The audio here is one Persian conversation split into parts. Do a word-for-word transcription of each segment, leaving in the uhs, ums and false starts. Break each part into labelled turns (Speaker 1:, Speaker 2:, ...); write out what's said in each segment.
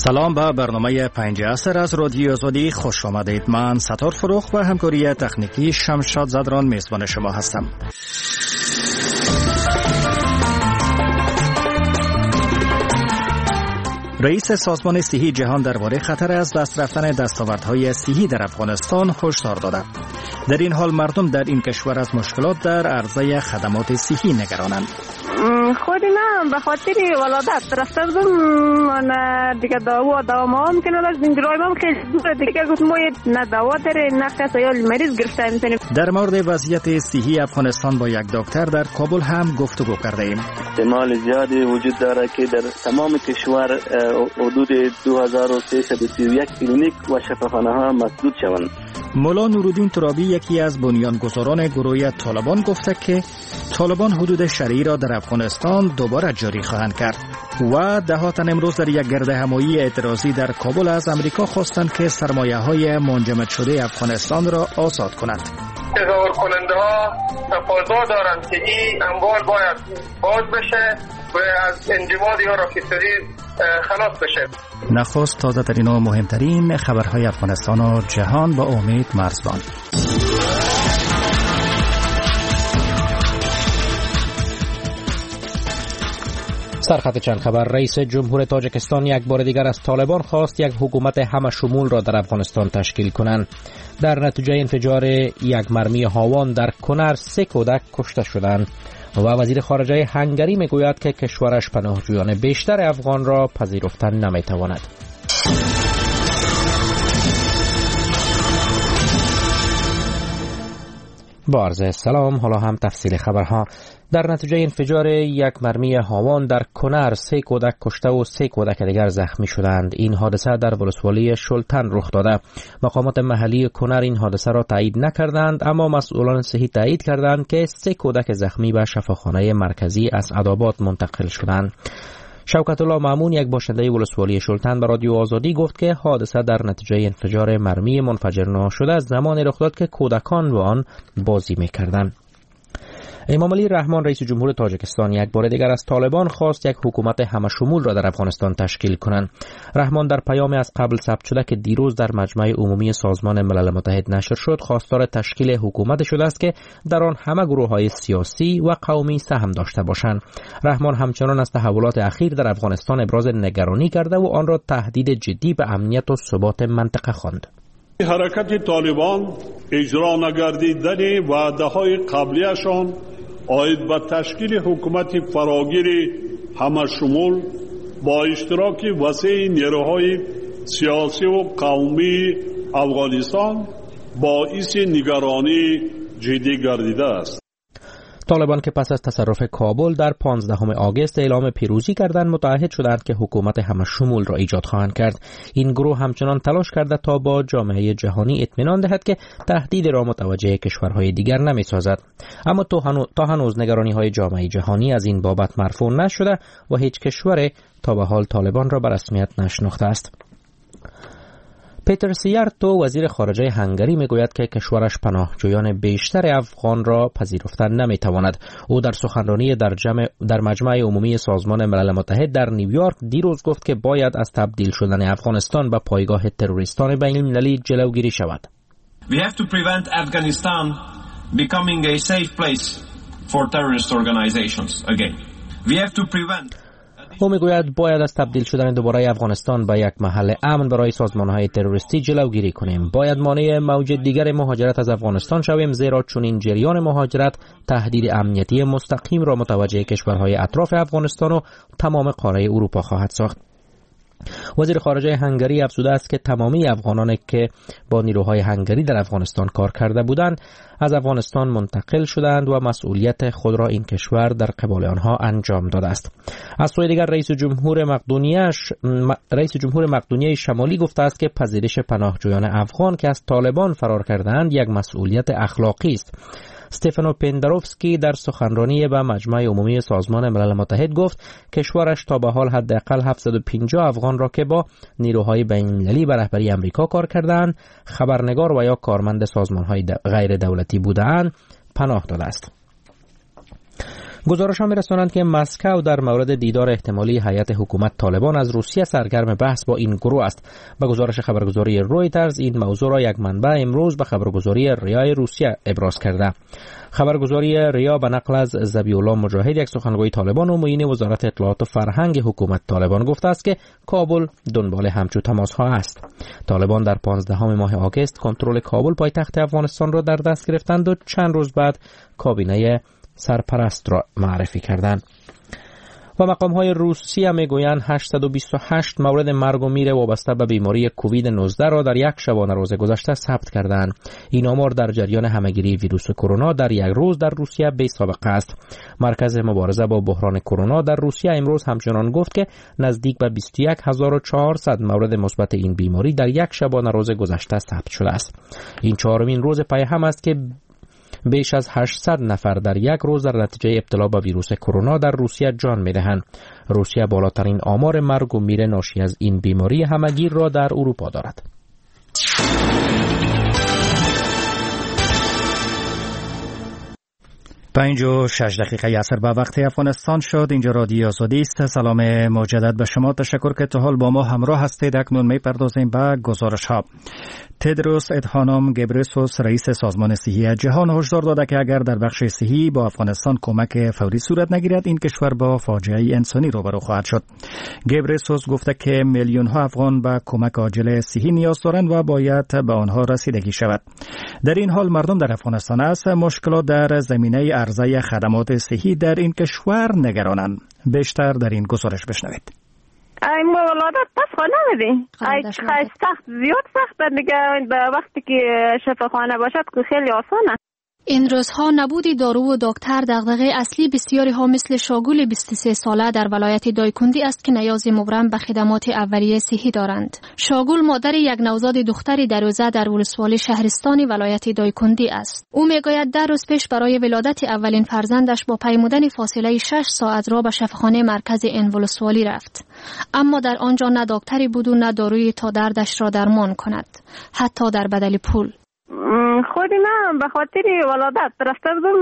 Speaker 1: سلام به برنامه پنج عصر از رادیو آزادی خوش آمدید. من ستار فروخ و همکاری تکنیکی شمشاد زدران میزبان شما هستم. رئیس سازمان صحی جهان درباره خطر از دست رفتن دستاوردهای صحی در افغانستان هشدار داده. در این حال مردم در این کشور از مشکلات در عرضه خدمات صحی نگرانند.
Speaker 2: خودی نه به خاطر ولادت رفته بودم دیگه دوا دوا ما هم که نداشت این جرای ما هم خیلی دوره دیگه گفت ما نه دوا داره نه کسی یا مریض گرفته میتونیم.
Speaker 1: در مورد وضعیت صحی افغانستان با یک دکتر در کابل هم گفتگو کرده ایم.
Speaker 3: احتمال زیادی وجود داره که در تمام کشور حدود دو هزار و سیصد و سی و یک کلینیک و شفاخانه ها مسدود شوند.
Speaker 1: مولا نورالدین ترابی یکی از بنیانگذاران گروه طالبان گفته که طالبان حدود شرعی را در افغانستان دوباره جاری خواهند کرد و ده تن امروز در یک گرد همایی اعتراضی در کابل از امریکا خواستند که سرمایه های منجمد شده افغانستان را آزاد کنند.
Speaker 4: تظاهر کننده ها تقاضا دارند که این اموال باید باز بشه و از انجماد یا راکستری خلاص بشه.
Speaker 1: نخست تازه ترین و مهمترین خبرهای افغانستان و جهان با امید مرزبان.
Speaker 5: سرخط چند خبر. رئیس جمهور تاجیکستان یک بار دیگر از طالبان خواست یک حکومت همه شمول را در افغانستان تشکیل کنند. در نتیجه انفجار یک مرمی هاوان در کنر سه کودک کشته شدند و وزیر خارجه هنگری میگوید که کشورش پناهجویان بیشتر افغان را پذیرفتن نمیتواند. با عرض سلام، حالا هم تفصیل خبرها. در نتیجه انفجار یک مرمی هاوان در کنر سه کودک کشته و سه کودک دیگر زخمی شدند. این حادثه در ولسوالی شلتن رخ داده. مقامات محلی کنر این حادثه را تایید نکردند، اما مسئولان صحی تایید کردند که سه کودک زخمی به شفاخانه مرکزی اسعدآباد منتقل شدند. شوکت الله مامون، یک باشنده ولسوالی شلتن، به رادیو آزادی گفت که حادثه در نتیجه انفجار مرمی منفجر ناشده از زمانی رخ داد که کودکان با آن بازی می‌کردند. امام علی رحمان، رئیس جمهور تاجیکستان، یک بار دیگر از طالبان خواست یک حکومت همه شمول را در افغانستان تشکیل کنند. رحمان در پیامی از قبل ثبت شده که دیروز در مجمع عمومی سازمان ملل متحد نشر شد، خواستار تشکیل حکومت شده است که در آن همه گروه‌های سیاسی و قومی سهم داشته باشند. رحمان همچنان از تحولات اخیر در افغانستان ابراز نگرانی کرده و آن را تهدید جدی به امنیت و ثبات منطقه خواند.
Speaker 6: حرکت طالبان اجرا نگردیدن وعده‌های قبلیشان آید به تشکیل حکومت فراگیر همه شمول با اشتراک وسیع نیروهای سیاسی و قومی افغانستان باعث نگرانی جدی گردیده است.
Speaker 5: طالبان که پس از تصرف کابل در پانزدهم آگوست اعلام پیروزی کردند، متعهد شدند که حکومت همه شمول را ایجاد خواهند کرد. این گروه همچنان تلاش کرده تا با جامعه جهانی اطمینان دهد که تهدید را متوجه کشورهای دیگر نمی سازد. اما تا هنوز نگرانی های جامعه جهانی از این بابت مرفوع نشده و هیچ کشور تا به حال طالبان را به رسمیت نشناخته است. پیتر سیارتو، وزیر خارجه هنگری، میگوید که کشورش پناهجویان بیشتر افغان را پذیرفتن نمیتواند. او در سخنرانی در, جمع در مجمع عمومی سازمان ملل متحد در نیویورک دیروز گفت که باید از تبدیل شدن افغانستان به پایگاه تروریستان بین المللی جلوگیری شود.
Speaker 7: We have to prevent Afghanistan becoming a safe place for terrorist organizations again. We have to prevent
Speaker 5: او میگوید باید از تبدیل شدن دوباره افغانستان به یک محل امن برای سازمان‌های تروریستی جلوگیری کنیم. باید مانع موج دیگر مهاجرت از افغانستان شویم، زیرا چون این جریان مهاجرت تهدید امنیتی مستقیم را متوجه کشورهای اطراف افغانستان و تمام قاره اروپا خواهد ساخت. وزیر خارجه هنگری افزوده است که تمامی افغانانی که با نیروهای هنگری در افغانستان کار کرده بودند از افغانستان منتقل شدند و مسئولیت خود را این کشور در قبال آنها انجام داده است. از سوی دیگر رئیس جمهور مقدونیه رئیس جمهور مقدونیه شمالی گفته است که پذیرش پناهجویان افغان که از طالبان فرار کردند یک مسئولیت اخلاقی است. استفانو پندروفسکی در سخنرانی به مجمع عمومی سازمان ملل متحد گفت کشورش تا به حال حداقل هفتصد و پنجاه افغان را که با نیروهای بین‌المللی به رهبری امریکا کار کردند، خبرنگار و یا کارمند سازمان‌های غیر دولتی بودند، پناه داده است. گزارش‌ها می‌رسانند که مسکو در مورد دیدار احتمالی هیئت حکومت طالبان از روسیه سرگرم بحث با این گروه است. به گزارش خبرگزاری رویترز این موضوع را یک منبع امروز به خبرگزاری ریا روسیه ابراز کرده. خبرگزاری ریا به نقل از ذبیح‌الله مجاهد یک سخنگوی طالبان و معین وزارت اطلاعات و فرهنگ حکومت طالبان گفته است که کابل دنبال همچو تماس‌ها است. طالبان در پانزدهم ماه آگوست کنترل کابل پایتخت افغانستان را در دست گرفتند و چند روز بعد کابینه سرپرست را معرفی کردند. و مقام‌های روسیه میگویند هشتصد و بیست و هشت مورد مرگ و میر وابسته به بیماری کووید نوزده را در یک شبانه روز گذشته ثبت کردند. این آمار در جریان همهگیری ویروس کرونا در یک روز در روسیه بی سابقه است. مرکز مبارزه با بحران کرونا در روسیه امروز همچنان گفت که نزدیک به بیست و یک هزار و چهارصد مورد مثبت این بیماری در یک شبانه روز گذشته ثبت شده است. این چهارمین روز پی هم است که بیش از هشتصد نفر در یک روز در نتیجه ابتلا به ویروس کرونا در روسیه جان می‌دهند. روسیه بالاترین آمار مرگ و میر ناشی از این بیماری همهگیر را در اروپا دارد.
Speaker 1: پنج و شش دقیقه عصر به وقت افغانستان شد. اینجا رادیو آزادی است. سلام مجدد به شما. تشکر که تا حال با ما همراه هستید. اکنون میپردازیم به گزارش ها. تدروس ادهانوم گبرسوس رئیس سازمان صحی جهان هشدار داده که اگر در بخش صحی با افغانستان کمک فوری صورت نگیرد این کشور با فاجعه انسانی روبرو خواهد شد. گبرسوس گفته که میلیون ها افغان به کمک عاجل صحی نیاز دارند و باید به آنها رسیدگی شود. در این حال مردم در افغانستان است مشکلات در زمینه عرضه خدمات صحی در این کشور نگرانند. بیشتر در این گزارش بشنوید.
Speaker 2: این ولادت پس خانه نمیدی ای سخت زیاد سخت دیگه به وقتی که شفاخانه باشد که خیلی آسانه.
Speaker 8: این روزها نبود دارو و دکتر دغدغه اصلی بسیاری ها مثل شاگول بیست و سه ساله در ولایت دایکندی است که نیاز مبرم به خدمات اولیه صحی دارند. شاگول مادر یک نوزاد دختری در روزه در ولسوالی شهرستانی ولایت دایکندی است. او میگوید در روز پیش برای ولادت اولین فرزندش با پیمودن فاصله شش ساعت را به شفاخانه مرکز این ولسوالی رفت. اما در آنجا نه دکتری بود و نه دارویی تا دردش را درمان کند، حتی در بدل پول.
Speaker 2: خودی نه به خاطر ولادت رفته بودم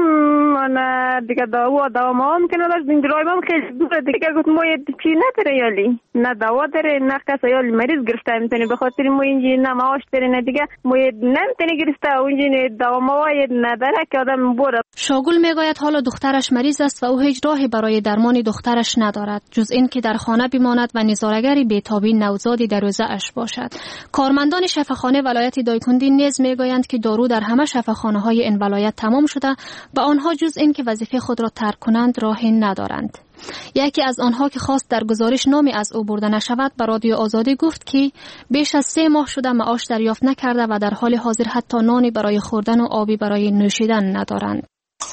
Speaker 2: من دیگه دوا دوا ما هم که نداشت این جلوی ما هم خیلی دوره دیگه گفت ما چی نداره یالی نه دوا داره نه کسی یالی مریض گرفته میتونی به خاطر ما اینجی نه معاش داره نه دیگه ما نمیتونی گرفته اونجی دوا ما نداره که آدم بره.
Speaker 8: شاگول میگوید حالا دخترش مریض است و او هیچ راهی برای درمان دخترش ندارد جز این که در خانه بماند و نظاره‌گری بی‌تابی نوزادی در روزه اش باشد. کارمندان شفاخانه ولایت دایکندی نیز میگویند که دارو در همه شفاخانه‌های این ولایت تمام شده و آنها جز این که وظیفه خود را ترک کنند راهی ندارند. یکی از آنها که خواست در گزارش نامی از او برده نشود به رادیو آزادی گفت که بیش از سه ماه شده معاش دریافت نکرده و در حال حاضر حتی نانی برای خوردن و آبی برای نوشیدن ندارند.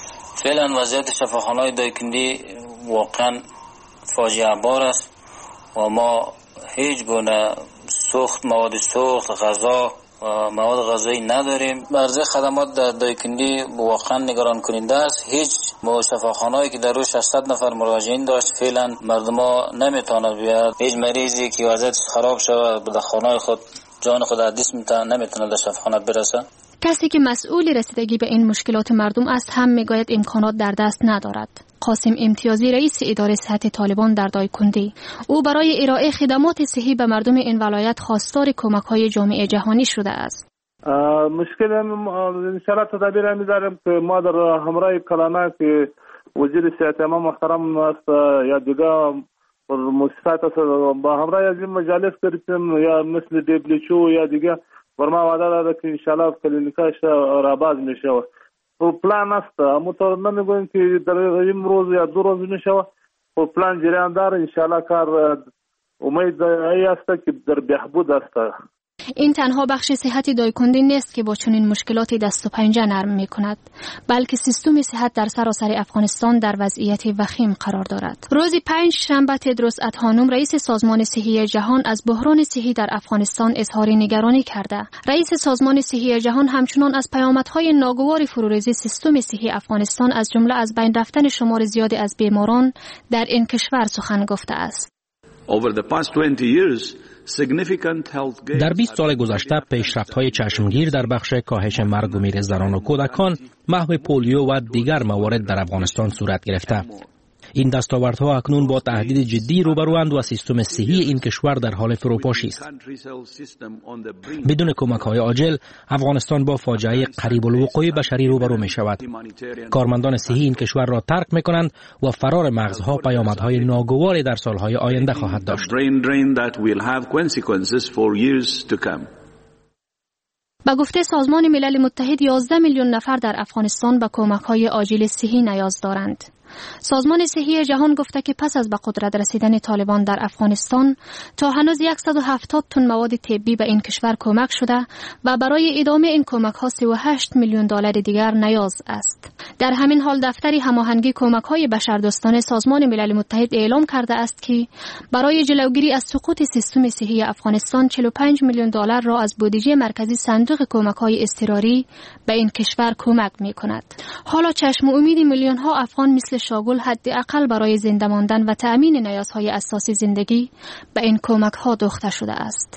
Speaker 9: فعلا وضعیت شفاخانه‌های دایکندی واقعا فاجعه بار است و ما هیچ گونه سوخت مواد سوخت غذا و مواد غذایی نداریم. عرضه خدمات در دایکندی واقعا نگران کننده است. هیچ شفاخانه‌ای که در روز ششصد نفر مراجعین داشت فعلا مردم ها نمیتونه بیاد. هیچ مریضی که وضعیتش خراب شود به خانه خود جان خود از دست میتونه نمیتونه در شفاخانه برسه.
Speaker 8: کسی که مسئول رسیدگی به این مشکلات مردم است هم میگوید امکانات در دست ندارد. قاسم امتیازی رئیس اداره صحت طالبان در دایکندی، او برای ارائه خدمات صحی به مردم این ولایت خواستار کمک‌های جامعه جهانی شده است.
Speaker 10: مشکل ان شاء تدابیر می‌ذاریم که ما در همراه کلانا که وزیر صحت ما محترم است یا دیگه مؤسسات با همراه از این مجالس کردیم یا مثل دبلیو یا دیگه ورما وعده داده که ان شاء الله کلینیکاش را باز میشه. و پلان است مطور نمیگویم که در این روز یا دو روز میشه و پلان جریان داره ان شاء الله کار امید ای است که در بهبود است.
Speaker 8: این تنها بخش صحت دایکندی نیست که با چنین مشکلاتی دست و پنجه نرم می کند، بلکه سیستم صحت در سراسر افغانستان در وضعیت وخیم قرار دارد. روز پنج شنبه تدروس ادهانوم رئیس سازمان صحی جهان از بحران صحی در افغانستان اظهار نگرانی کرده. رئیس سازمان صحی جهان همچنان از پیامدهای ناگوار فروریزی سیستم صحی افغانستان از جمله از بین رفتن شمار زیادی از بیماران در این کشور سخن گفته است.
Speaker 11: Over the past twenty years,
Speaker 5: در بیست سال گذشته پیشرفت‌های چشمگیر در بخش کاهش مرگ و میر زنان و کودکان، محو پولیو و دیگر موارد در افغانستان صورت گرفته. این دستاوردها اکنون با تهدید جدی روبروند و سیستم صحی این کشور در حال فروپاشی است. بدون کمک‌های عاجل افغانستان با فاجعه قریب الوقوع بشری روبرو می شود. کارمندان صحی این کشور را ترک می کنند و فرار مغزها پیامدهای ناگواری در سالهای آینده خواهد داشت.
Speaker 8: به گفته سازمان ملل متحد یازده میلیون نفر در افغانستان به کمک‌های عاجل صحی نیاز دارند. سازمان صحی جهان گفته که پس از به قدرت رسیدن طالبان در افغانستان تا هنوز صد و هفتاد تن مواد طبی به این کشور کمک شده و برای ادامه این کمک‌ها سی و هشت میلیون دلار دیگر نیاز است. در همین حال دفتر هماهنگی کمک‌های بشردوستانه سازمان ملل متحد اعلام کرده است که برای جلوگیری از سقوط سیستم صحی افغانستان چهل و پنج میلیون دلار را از بودجه مرکزی صندوق کمک‌های اضطراری به این کشور کمک می‌کند. حالا چشم امید میلیون‌ها افغان مثل شاگل حداقل برای زنده ماندن و تأمین نیازهای اساسی زندگی به این کمک‌ها دوخته شده است.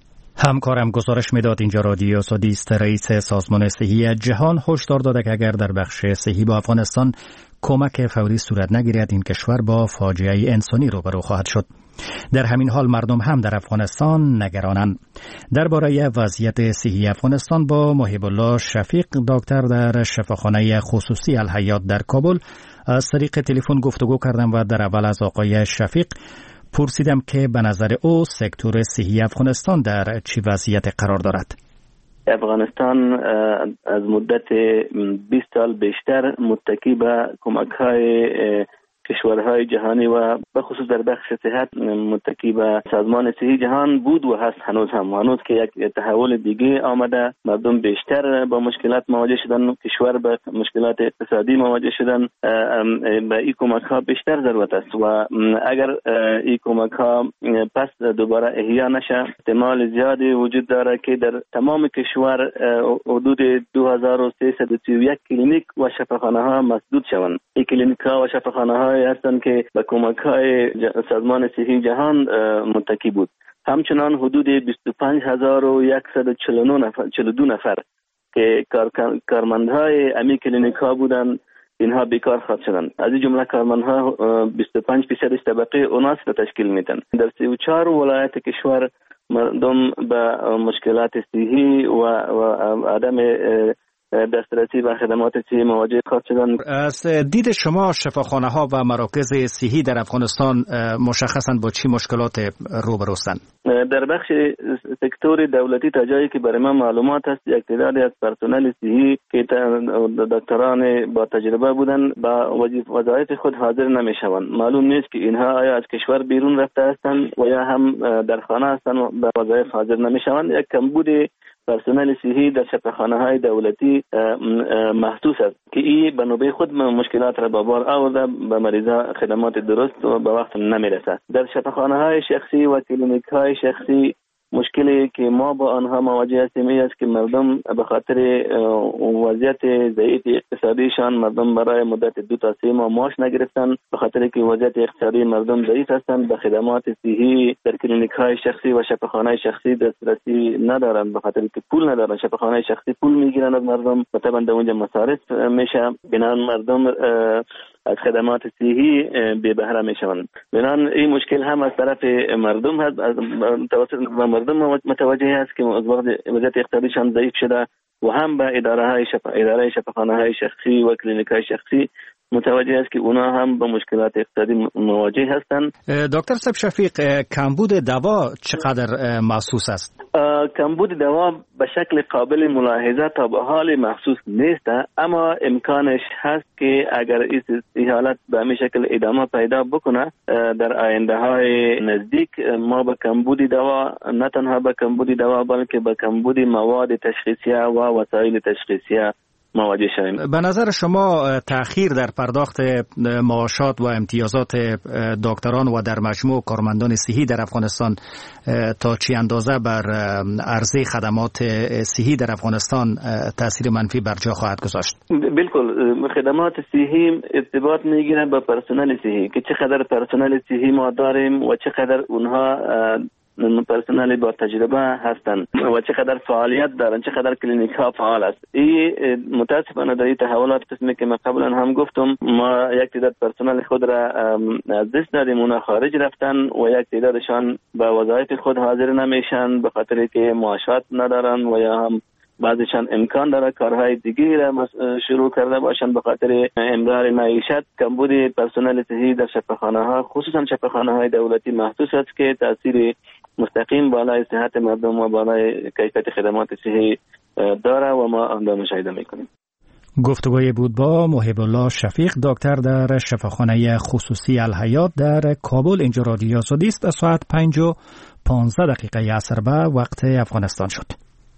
Speaker 1: همکارم گزارش میداد. اینجا رادیو سودیست. رئیس سازمان صحی جهان هشدار داده که اگر در بخش صحی با افغانستان کمک فوری صورت نگیرد این کشور با فاجعه انسانی روبرو خواهد شد. در همین حال مردم هم در افغانستان نگرانند. درباره وضعیت صحی افغانستان با محب الله شفیق دکتر در شفاخانه خصوصی الحیات در کابل از طریق تلفن گفتگو کردم و در اول از آقای شفیق پرسیدم که به نظر او سکتور صحی افغانستان در چه وضعیت قرار دارد.
Speaker 3: افغانستان از مدت بیست سال بیشتر متکی به کمک‌های کشورهای جهانی و به خصوص در بخش صحت متکی به سازمان صحی جهان بود و هست هنوز هم. هنوز که یک تحول دیگه آمده، مردم بیشتر با مشکلات مواجه شدن، کشور با مشکلات اقتصادی مواجه شدن، به این کمک ها بیشتر ضرورت است و اگر این کمک ها پس دوباره احیا نشه احتمال زیادی وجود داره که در تمام کشور حدود دو هزار و سیصد و سی و یک کلینیک و شفاخانه ها مسدود شوند. این کلینیک ها و شفاخانه ها هستند که به کمک های سازمان صحی جهان متکی بود. همچنان حدود بیست و پنج هزار و صد و چهل و دو نفر که کارمندهای امی کلینیک ها بودند اینها بیکار خواهد شدند. از این جمله کارمندها بیست و پنج درصد طبقه اوناس را تشکیل میدن. در سی و چهار ولایت کشور مردم به مشکلات صحی و عدم دسترسی به خدمات صحی مواجه خواهد شدند.
Speaker 1: از دید شما شفاخانه ها و مراکز صحی در افغانستان مشخصاً با چی مشکلات روبروستند؟
Speaker 3: در بخش سکتور دولتی تا جایی که برای ما معلومات هست یک تعدادی از پرسنل صحی که دکتران با تجربه بودند با وظایف خود حاضر نمیشوند. معلوم نیست که اینها آیا از کشور بیرون رفته هستند و یا هم در خانه هستند و به وظایف حاضر نمیشوند. یک کمبود پرسنل صحی در شفاخانه های دولتی محسوس است که این به نوبه خود مشکلات را به بار آورده، به مریضا خدمات درست و به وقت نمیرسد. در شفاخانه های شخصی و کلینیک های شخصی مشکلی که ما با آنها مواجه هستیم این است که مردم به خاطر وضعیت ضعیف اقتصادیشان مردم برای مدت دو تا سه ماه معاش نگرفتن، به خاطر که وضعیت اقتصادی مردم ضعیف هستند به خدمات صحی در کلینیک های شخصی و شفاخانه شخصی دسترسی ندارند، به خاطر که پول ندارند. شفاخانه شخصی پول میگیرند از مردم و طبعا در اونجا مصارف میشه، بنابراین مردم از خدمات صحی بی بهره میشوند. بنابراین این مشکل هم از طرف مردم هست، از توسط مردم متوجه است که از وقت وضعیت اقتصادیشان ضعیف شده و هم به اداره های شفا اداره شفاخانه های شخصی و کلینیک های شخصی متوجه است که اونا هم با مشکلات اقتصادی مواجه هستند.
Speaker 1: دکتر صاحب شفیق، کمبود دوا چقدر محسوس است؟
Speaker 3: کمبود دوا به شکل قابل ملاحظه تا به حال محسوس نیست، اما امکانش هست که اگر این حالت به همین شکل ادامه پیدا بکنه در آینده های نزدیک ما به کمبود دوا، نه تنها به کمبود دوا بلکه به کمبود مواد تشخیصیه و وسایل تشخیصیه مواجه شویم.
Speaker 1: به نظر شما تأخیر در پرداخت معاشات و امتیازات دکتران و در مجموع کارمندان صحی در افغانستان تا چه اندازه بر عرضه خدمات صحی در افغانستان تاثیر منفی بر جا خواهد گذاشت؟
Speaker 3: بالکل، خدمات صحی ارتباط میگیره با پرسنل صحی که چقدر پرسنل صحی ما داریم و چقدر اونها پرسنل با تجربه هستند و چقدر فعالیت دارن، چقدر کلینیک ها فعال است. این متاسفانه در این تحولات قسمی که ما قبلا هم گفتم، ما یک تعداد پرسنل خود را از دست دادیم، اونا خارج رفتن و یک تعدادشان به وظایف خود حاضر نمیشن به خاطر که معاشات ندارن و یا هم بعضیشان امکان داره کارهای دیگری را شروع کرده باشند به خاطر امرار معیشت. کمبود پرسنل صحی در شفاخانه ها، خصوصا شفاخانه های دولتی محسوس است که تاثیر مستقیم بالای صحت مردم و بالای کیفیت خدمات صحی داره و ما آن را مشاهده میکنیم.
Speaker 1: گفتگوی بود با محب الله شفیق، دکتر در شفاخانه خصوصی الحیات در کابل. اینجا رادیو آزادی است. ساعت پنج و پانزده دقیقه عصر به وقت افغانستان شد.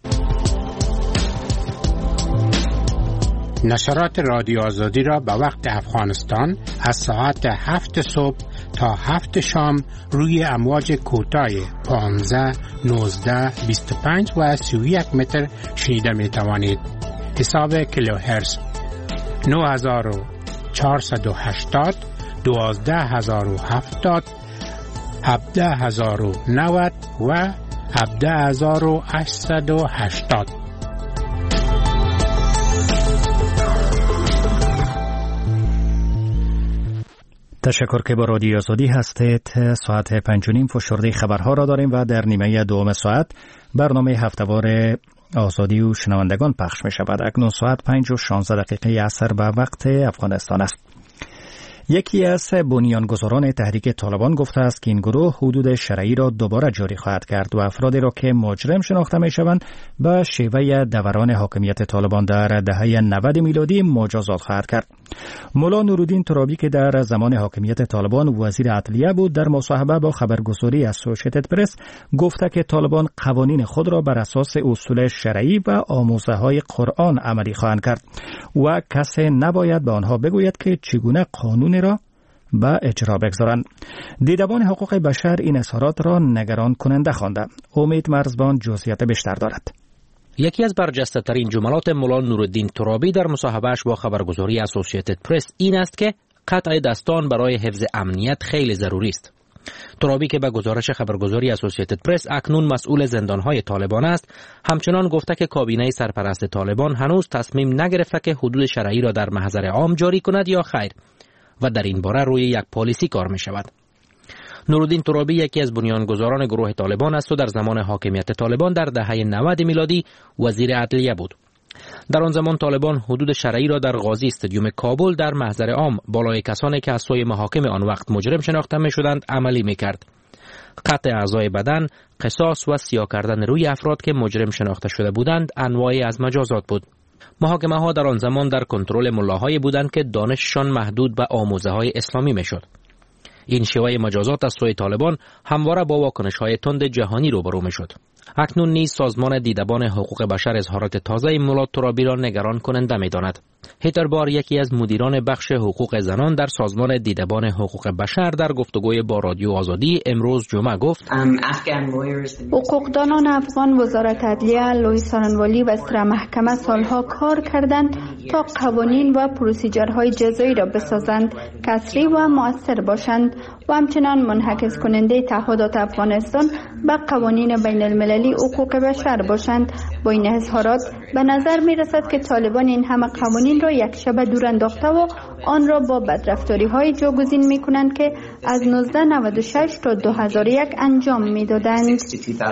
Speaker 12: نشرات رادیو آزادی را به وقت افغانستان از ساعت هفت صبح تا هفت شام روی امواج کوتاه پانزده، نوزده، بیست و پنج و سی و یک متر شنیده می توانید. حساب کیلوهرتز نه هزار و چهارصد و هشتاد، دوازده هزار و هفتاد، هفده هزار و نود و هفده هزار و هشتصد و هشتاد.
Speaker 1: تشکر که با رادیو آزادی هستید. ساعت پنج و نیم فشرده خبرها را داریم و در نیمه دوم ساعت برنامه هفته‌وار آزادی و شنوندگان پخش می شود. اکنون ساعت پنج و شانزده دقیقه عصر به وقت افغانستان است. یکی از بنیانگذاران تحریک طالبان گفته است که این گروه حدود شرعی را دوباره جاری خواهد کرد و افرادی را که مجرم شناخته می شوند به شیوه دوران حاکمیت طالبان در دهه نود میلادی مجازات خواهد کرد. مولا نورالدین ترابی که در زمان حاکمیت طالبان وزیر عدلیه بود، در مصاحبه با خبرگزاری اسوسییتد پرس گفته که طالبان قوانین خود را بر اساس اصول شرعی و آموزه‌های قرآن عملی خواهند کرد و کسی نباید به آنها بگوید که چگونه قانون را به اجرا بگذارند. دیدبان حقوق بشر این اظهارات را نگران کننده خوانده. امید مرزبان جزئیات بیشتر دارد.
Speaker 5: یکی از برجسته ترین جملات مولا نورالدین ترابی در مصاحبهش با خبرگزاری اسوسییتد پرس این است که قطع دستان برای حفظ امنیت خیلی ضروری است. ترابی که به گزارش خبرگزاری اسوسییتد پرس اکنون مسئول زندانهای طالبان است، همچنان گفته که کابینه سرپرست طالبان هنوز تصمیم نگرفته که حدود شرعی را در محضر عام جاری کند یا خیر و در این باره روی یک پالیسی کار می شود. نورالدین ترابی یکی از بنیانگذاران گروه طالبان است و در زمان حاکمیت طالبان در دهه نود میلادی وزیر عدلیه بود. در آن زمان طالبان حدود شرعی را در غازی استادیوم کابل در محضر عام بالای کسانی که از سوی محاکم آن وقت مجرم شناخته می شدند عملی می کرد. قطع اعضای بدن، قصاص و سیاه کردن روی افراد که مجرم شناخته شده بودند انواعی از مجازات بود. محاکمه ها در آن زمان در کنترل ملاهایی بودند که دانششان محدود به آموزه های اسلامی می شد. این شیوه مجازات از سوی طالبان همواره با واکنش های تند جهانی روبرو می شد. اکنون نیز سازمان دیدبان حقوق بشر اظهارات تازه مولا ترابی را نگران کننده می داند. هیتر بار یکی از مدیران بخش حقوق زنان در سازمان دیدبان حقوق بشر در گفتگوی با رادیو آزادی امروز جمعه گفت
Speaker 13: حقوقدانان افغان، وزارت عدلیه، لوی سارنوالی و سر محکمه سالها کار کردند تا قوانین و پروسیجرهای جزایی را بسازند که عصری و مؤثر باشند و همچنان منعکس کننده تعهدات افغانستان به قوانین بین المللی حقوق بشر باشند. با این اظهارات به نظر می رسد که طالبان این همه قوانین را یک شبه دور انداخته و آن را با بدرفتاری های جاگزین می کنند که از نوزده نود و شش تا دو هزار و یک انجام می دادند.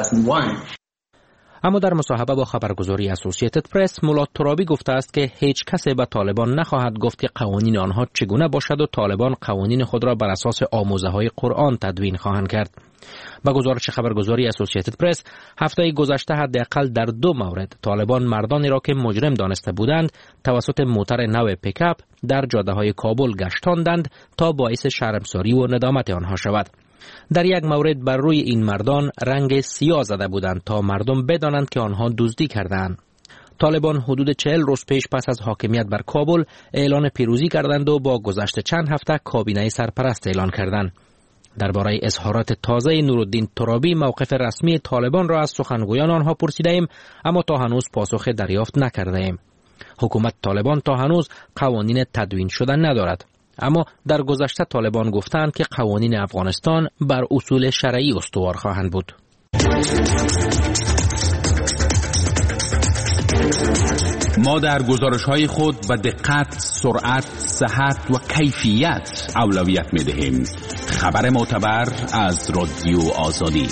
Speaker 5: اما در مصاحبه با خبرگزاری اسوسییتد پرس مولا ترابی گفته است که هیچ کسی به طالبان نخواهد گفت که قوانین آنها چگونه باشد و طالبان قوانین خود را بر اساس آموزه های قرآن تدوین خواهند کرد. با گزارش خبرگزاری اسوسییتد پرس هفته گذشته حداقل در دو مورد طالبان مردانی را که مجرم دانسته بودند توسط موتر نو پیکاپ در جاده‌های کابل گشتاندند تا باعث شرمساری و ندامت آنها شود. در یک مورد بر روی این مردان رنگ سیاه زده بودند تا مردم بدانند که آنها دزدی کردند. طالبان حدود چهل روز پیش پس از حاکمیت بر کابل اعلان پیروزی کردند و با گذشت چند هفته کابینه سرپرست اعلان کردند. درباره اظهارات تازه نورالدین ترابی موقف رسمی طالبان را از سخنگویان آنها پرسیدیم، اما تا هنوز پاسخ دریافت نکرده ایم. حکومت طالبان تا هنوز قوانین تدوین شده ندارد، اما در گذشته طالبان گفتند که قوانین افغانستان بر اصول شرعی استوار خواهند بود.
Speaker 14: ما در گزارش‌های خود به دقت، سرعت، صحت و کیفیت اولویت می‌دهیم. خبر معتبر از رادیو آزادی.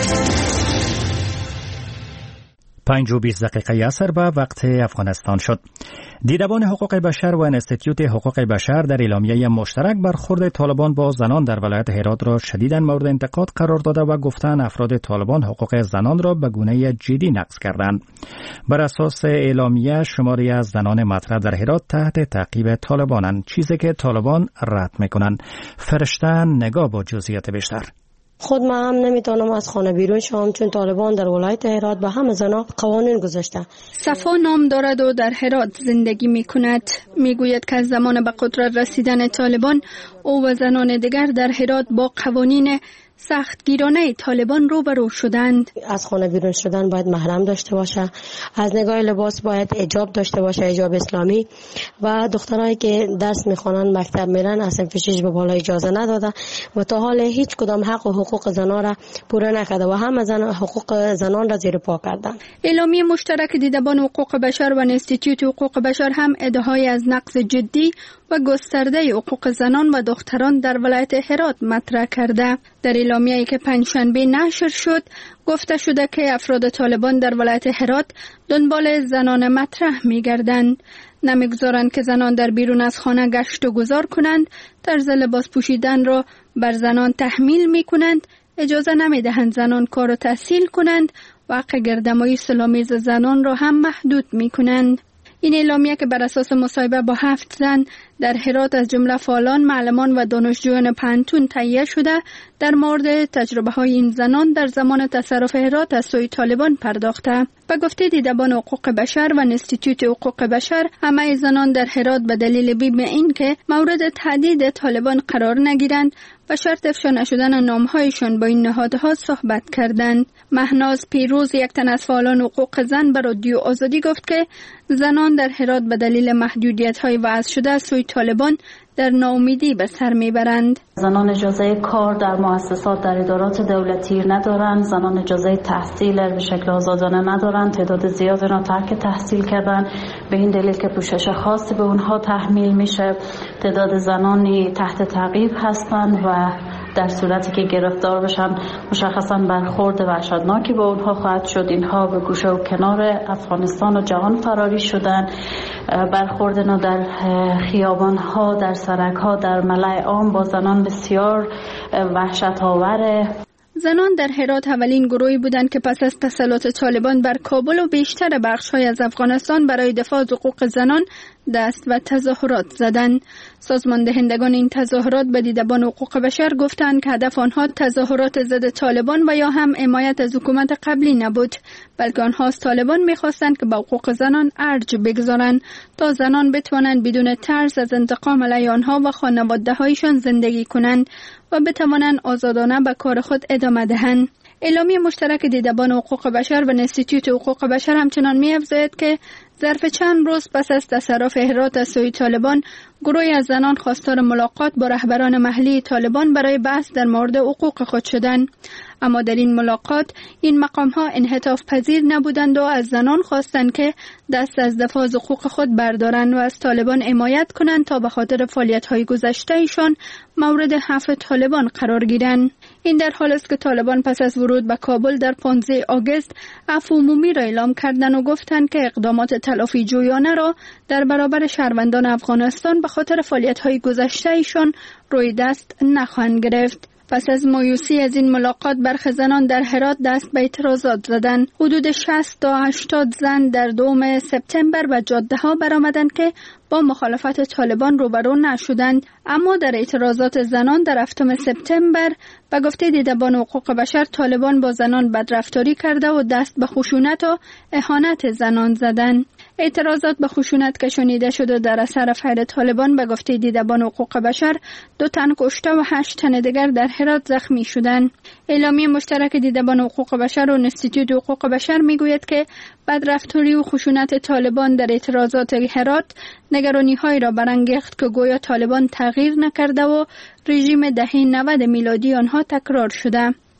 Speaker 1: پنج و بیست دقیقه عصر به وقت افغانستان شد. دیدبان حقوق بشر و انستیتیوت حقوق بشر در اعلامیه مشترک برخورد طالبان با زنان در ولایت هرات را شدیداً مورد انتقاد قرار داده و گفتند افراد طالبان حقوق زنان را به گونه جدی نقض کردند. بر اساس اعلامیه شماری از زنان مطرح در هرات تحت تعقیب طالبانند، چیزی که طالبان رد میکنند. فرشته نگاه با جزئیات بیشتر.
Speaker 15: خود من هم نمیتونم از خانه بیرون شوم چون طالبان در ولایت هرات به همه زنا قوانین گذاشته.
Speaker 16: صفا نام دارد و در هرات زندگی میکند. میگوید که از زمان به قدرت رسیدن طالبان او و زنان دیگر در هرات با قوانین سختگیرانه طالبان روبرو شدند.
Speaker 15: از خانه بیرون شدن باید محرم داشته باشه، از نگاه لباس باید حجاب داشته باشه، حجاب اسلامی، و دخترایی که درس میخوانن مکتب میرن از صنف شش به بالا اجازه نداده و تا حال هیچ کدام حق و حقوق زنان را پوره نکرده و همه زن حقوق زنان را زیر پا کردند.
Speaker 16: اعلامیه مشترک دیدبان حقوق بشر و انستیتیوت حقوق بشر هم ادعای از نقض جدی و گسترده حقوق زنان و دختران در ولایت هرات مطرح کرده. در اعلامیه‌ای که پنجشنبه نشر شد گفته شده که افراد طالبان در ولایت هرات دنبال زنان مطرح می‌گردند. نمی‌گذارند که زنان در بیرون از خانه گشت و گذار کنند، طرز لباس پوشیدن را بر زنان تحمیل می‌کنند، اجازه نمی‌دهند زنان کار و تحصیل کنند و حق گردمایی صلح‌آمیز زنان را هم محدود می‌کنند. این اعلامیه که بر اساس مصاحبه با هفت زن در هرات از جمله فعالان، معلمان و دانشجویان پانتون تهیه شده در مورد تجربه های این زنان در زمان تصرف هرات از سوی طالبان پرداخته. به گفته دیدبان حقوق بشر و انستیتیوت حقوق بشر، همه زنان در هرات به دلیل بیم این که مورد تهدید طالبان قرار نگیرند و شرط افشا نشدن نامهایشان با این نهادها صحبت کردند. مهناز پیروز، یک تن از فعالان حقوق زن، به رادیو آزادی گفت که زنان در هرات به دلیل محدودیت‌های وضع شده از سوی طالبان در ناامیدی به سر میبرند.
Speaker 17: زنان اجازه کار در مؤسسات در ادارات دولتی ندارند، زنان اجازه تحصیل به شکل آزادانه ندارند، تعداد زیادی را ترک تحصیل کردند به این دلیل که پوشش خاصی به اونها تحمیل میشه. تعداد زنانی تحت تعقیب هستند و در صورتی که گرفتار بشن مشخصا برخورد وحشتناکی به اونها خواهد شد. اینها به گوشه و کنار افغانستان و جهان فراری شدن. برخورد اینا در خیابان ها، در سرک ها، در ملأ عام با زنان بسیار وحشت آوره.
Speaker 16: زنان در هرات اولین گروهی بودند که پس از تسلط طالبان بر کابل و بیشتر بخش‌های از افغانستان برای دفاع از حقوق زنان دست و تظاهرات زدند. سازمان دهندگان این تظاهرات به دیدبان حقوق بشر گفتند که هدف آنها تظاهرات ضد طالبان و یا هم حمایت از حکومت قبلی نبود، بلکه آنها از طالبان می‌خواستند که با حقوق زنان ارج بگذارند تا زنان بتوانند بدون ترس از انتقام علیه آنها و خانواده‌هایشان زندگی کنند و بتوانند آزادانه به کار خود ادامه دهند. اعلامیه مشترک دیدبان حقوق بشر و انستیتیوت حقوق بشر همچنان می‌افزاید که ظرف چند روز پس از تصرف هرات از سوی طالبان، گروهی از زنان خواستار ملاقات با رهبران محلی طالبان برای بحث در مورد حقوق خود شدند. اما در این ملاقات این مقام‌ها انعطاف پذیر نبودند و از زنان خواستند که دست از دفاع از حقوق خود بردارند و از طالبان حمایت کنند تا به خاطر فعالیت‌های گذشته‌شان مورد حمله طالبان قرار گیرند. این در حالی است که طالبان پس از ورود به کابل در پانزده آگوست عفو عمومی را اعلام کردند و گفتند که اقدامات تلافی جویانه را در برابر شهروندان افغانستان به خاطر فعالیت‌های گذشته‌شان روی دست نخواهند گرفت. پس از مایوسی از این ملاقات، برخی زنان در هرات دست به اعتراضات زدند. حدود شصت تا هشتاد زن در دوم سپتامبر به جاده‌ها برآمدند که با مخالفت طالبان روبرو نشدند. اما در اعتراضات زنان در هفتم سپتامبر به گفته دیدبان حقوق بشر، طالبان با زنان بدرفتاری کرده و دست به خشونت و اهانت زنان زدند. اعتراضات به خشونت که شنیده شده در اثر فعل طالبان به گفته دیدبان حقوق بشر، دو تن کشته و هشت تن دیگر در هرات زخمی شدند. اعلامیه مشترک دیدبان حقوق بشر و انستیتیوت حقوق بشر میگوید که بدرفتاری و خشونت طالبان در اعتراضات هرات نگرانی‌هایی را برانگیخت که گویا طالبان تغییر نکرده و رژیم دهه نود میلادی آنها تکرار شده.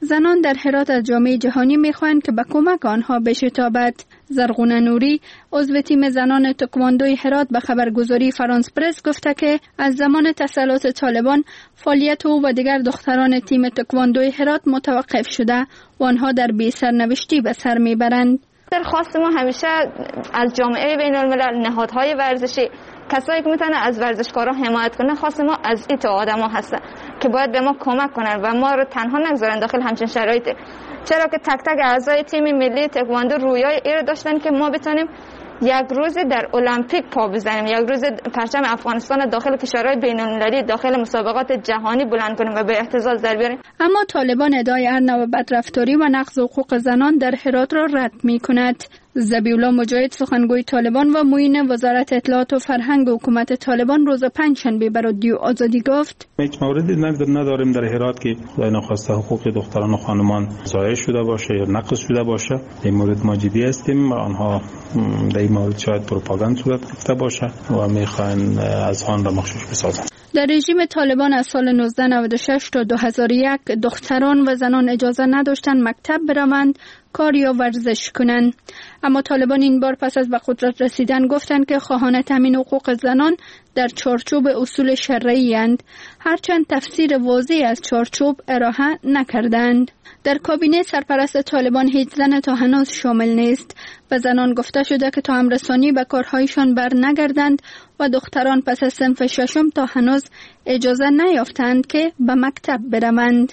Speaker 16: زنان در هرات از جامعه جهانی میخواهند که به کمک آنها بشتابد. زرغونه نوری عضو تیم زنان تکواندوی هرات به خبرگزاری فرانس پرس گفته که از زمان تسلط طالبان فعالیت او و دیگر دختران تیم تکواندوی هرات متوقف شده و آنها در بی سرنوشتی به سر میبرند.
Speaker 18: درخواست ما همیشه از جامعه بین الملل، نهادهای ورزشی، کسایی که میتونن از ورزشکارا حمایت کنن، خواست ما از این آدما هستن که باید به ما کمک کنن و ما رو تنها نگذارن داخل همچین شرایطی. چرا که تک تک اعضای تیم ملی تکواندو رویای این داشتن که ما بتونیم یک روز در المپیک پا بزنیم، یک روز پرچم افغانستان داخل کشورهای بین‌المللی، داخل مسابقات جهانی بلند کنیم و به اعتزاز در بیاریم.
Speaker 16: اما طالبان ادعای ارنب بدرفتاری و نقض حقوق زنان در هرات را رد می‌کند. ذبیح‌الله مجاهد سخنگوی طالبان و معین وزارت اطلاعات و فرهنگ حکومت طالبان روز پنجشنبه به رادیو آزادی گفت:
Speaker 19: هیچ موردی نداریم در هرات که خدای نخواسته حقوق دختران و خانمان ضایع شده باشه یا نقض شده باشه. این مورد ما جدی هستیم و آنها در این مورد شاید پروپاگاند صورت گرفته باشه و میخواین از آن را مخشوش بسازند.
Speaker 16: در رژیم طالبان از سال نوزده نود و شش تا دو هزار و یک دختران و زنان اجازه نداشتند مکتب بروند، کار یا ورزش کنند. اما طالبان این بار پس از به قدرت رسیدن گفتند که خواهان تامین حقوق زنان در چارچوب اصول شرعی اند، هرچند تفسیر واضحی از چارچوب ارائه نکردند. در کابینه سرپرست طالبان هیچ زن تا هنوز شامل نیست و زنان گفته شده که تا امرسانی به کارهایشان بر نگردند و دختران پس از صنف ششم تا هنوز اجازه نیافتند که به مکتب بروند.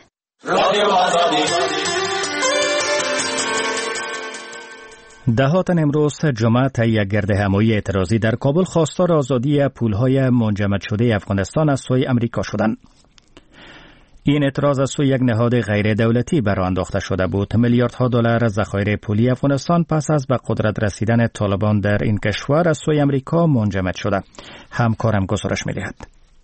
Speaker 1: دهاتن امروز جمعه طی یک گردهمایی اعتراضی در کابل خواستار آزادی پولهای منجمد شده افغانستان از سوی امریکا شدند. این اعتراض از سوی یک نهاد غیر دولتی برآورده انداخته شده بود. میلیاردها دلار ذخایر پولی افغانستان پس از به قدرت رسیدن طالبان در این کشور از سوی امریکا منجمد شده. همکارم گزارش می‌دهد.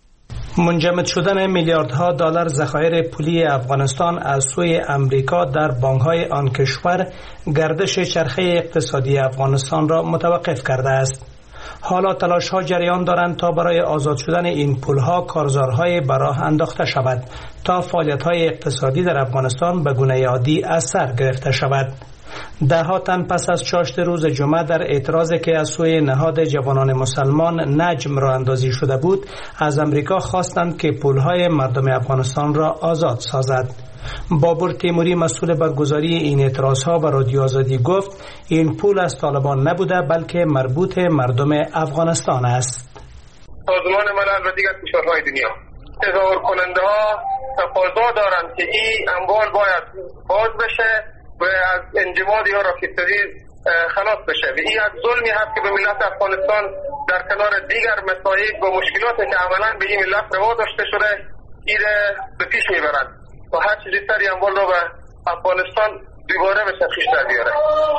Speaker 20: منجمد شدن میلیاردها دلار ذخایر پولی افغانستان از سوی امریکا در بانک‌های آن کشور گردش چرخه اقتصادی افغانستان را متوقف کرده است. حالا تلاش‌ها جریان دارند تا برای آزاد شدن این پول‌ها کارزارهای به راه انداخته شود تا فعالیت‌های اقتصادی در افغانستان به گونه عادی از سر گرفته شود. ده ها تن پس از چاشت روز جمعه در اعتراضی که از سوی نهاد جوانان مسلمان نجم را اندازی شده بود، از امریکا خواستند که پولهای مردم افغانستان را آزاد سازد. بابر تیموری مسئول برگزاری این اعتراضها به رادیو آزادی گفت این پول از طالبان نبوده بلکه مربوط مردم افغانستان است.
Speaker 4: سازمان ملل و دیگر کشورهای دنیا تظاهر کننده ها تقاضا دارند که این اموال باید باز بشه و از انجماد یا راکستری خلاص بشه و این از ظلمی هست که به ملت افغانستان در کنار دیگر مسائل و مشکلاتی که عملا به این ملت روا داشته شده این به پیش میبرند و هر چیزی سری اموال رو به افغانستان دوباره به تفخیش در بیاره.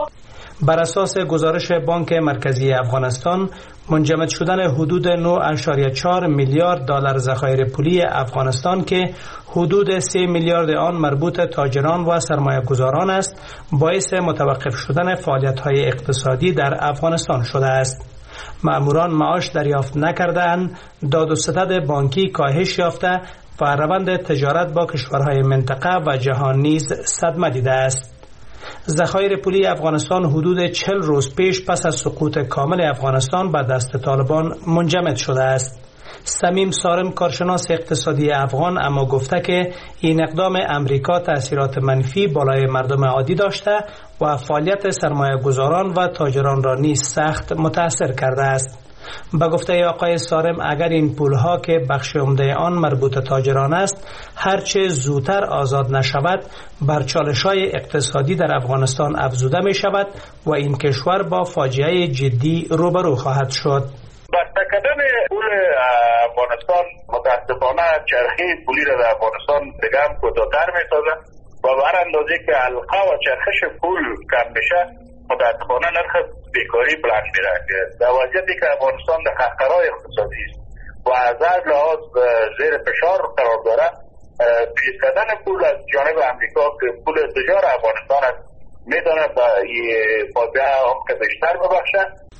Speaker 20: بر اساس گزارش بانک مرکزی افغانستان، منجمد شدن حدود نه ممیز چهار میلیارد دلار ذخایر پولی افغانستان که حدود سه میلیارد آن مربوط تاجران و سرمایه گذاران است، باعث متوقف شدن فعالیت‌های اقتصادی در افغانستان شده است. ماموران معاش دریافت نکردند، داد و ستد بانکی کاهش یافته و روند تجارت با کشورهای منطقه و جهان نیز صدمه دیده است. ذخایر پولی افغانستان حدود چهل روز پیش پس از سقوط کامل افغانستان به دست طالبان منجمد شده است. سمیم سارم کارشناس اقتصادی افغان اما گفته که این اقدام امریکا تأثیرات منفی بالای مردم عادی داشته و فعالیت سرمایه گذاران و تاجران را نیز سخت متاثر کرده است. به گفته آقای سارم اگر این پولها که بخش عمده آن مربوط تاجران است هرچه زودتر آزاد نشود بر چالش‌های اقتصادی در افغانستان افزوده می شود و این کشور با فاجعه جدی روبرو خواهد شد.
Speaker 21: بسته کردن پول افغانستان متاسفانه چرخه پولی را در افغانستان دیگه هم کوتاه‌تر می‌سازه و بر اندازه که حلقه و چرخش پول کم بشه متاسفانه نرخ بیکاری بلند میره. در وضعیتی که افغانستان در خطرهای اقتصادی است و از هر لحاظ زیر فشار قرار داره، فریز کردن پول از جانب امریکا که پول تجار افغانستان است میتونه به فاجعه هم که بیشتر ببخشه.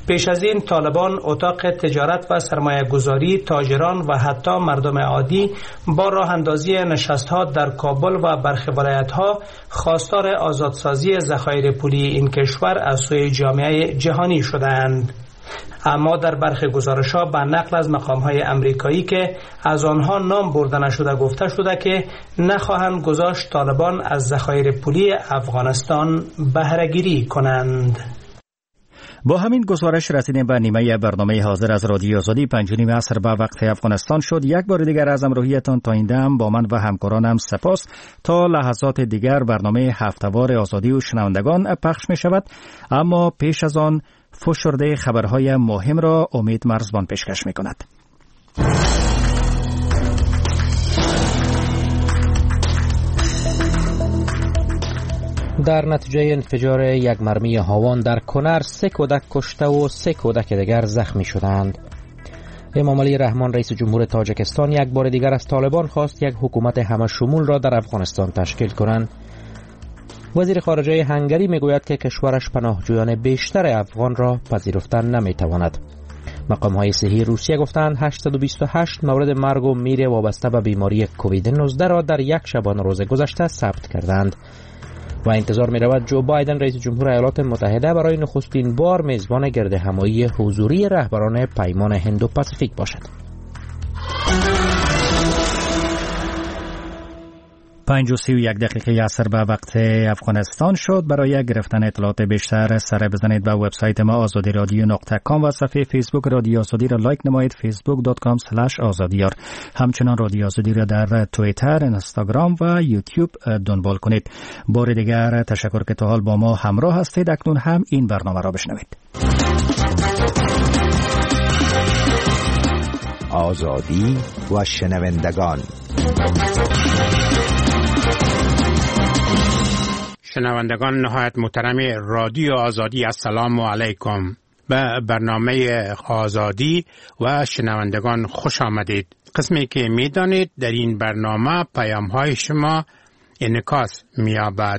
Speaker 20: پیش از این طالبان اتاق تجارت و سرمایه گذاری، تاجران و حتی مردم عادی با راه اندازی نشست‌ها در کابل و برخی ولایت‌ها خواستار آزادسازی ذخایر پولی این کشور از سوی جامعه جهانی شدند. اما در برخی گزارش‌ها به نقل از مقام‌های امریکایی که از آنها نام برده نشده گفته شده که نخواهند گذاشت طالبان از ذخایر پولی افغانستان بهره‌گیری کنند.
Speaker 1: با همین گزارش رسیدیم به نیمه برنامه حاضر از رادیو آزادی. پنج و نیم عصر به وقت افغانستان شد. یک بار دیگر از همراهیتان تا این دم با من و همکارانم سپاس. تا لحظات دیگر برنامه هفته‌وار آزادی و شنوندگان پخش می شود، اما پیش از آن فشرده خبرهای مهم را امید مرزبان پیشکش می کند.
Speaker 5: در نتیجه انفجار یک مرمی هاوان در کنر سه کودک کشته و سه کودک دیگر زخمی شدند. امام علی رحمان رئیس جمهور تاجیکستان یک بار دیگر از طالبان خواست یک حکومت همه شمول را در افغانستان تشکیل کنند. وزیر خارجه هنگری میگوید که کشورش پناهجویان بیشتر افغان را پذیرفتن نمیتواند. مقام‌های صحی روسیه گفتند هشتصد و بیست و هشت مورد مرگ و میر وابسته به بیماری کووید نوزده را در یک شبانه روز گذشته ثبت کردند و انتظار می رود جو بایدن رئیس جمهور ایالات متحده برای نخستین بار میزبان گردهمایی حضوری رهبران پیمان هند و پاسیفیک باشد.
Speaker 1: پنج و سی و یک دقیقه عصر به وقت افغانستان شد. برای گرفتن اطلاعات بیشتر سر بزنید به وبسایت ما آزادی رادیو نقطه کام و صفحه فیسبوک رادیو آزادی را لایک نمایید، فیسبوک دات کام اسلش آزادیار. همچنان رادیو آزادی را در توییتر، اینستاگرام و یوتیوب دنبال کنید. بار دیگر تشکر که تا حال با ما همراه هستید. اکنون هم این برنامه را بشنوید.
Speaker 6: آزادی و شنوندگان.
Speaker 12: شنوندگان نهایت محترم رادیو آزادی، السلام علیکم. به برنامه آزادی و شنوندگان خوش آمدید. قسمی که می دانید در این برنامه پیام های شما انعکاس می یابد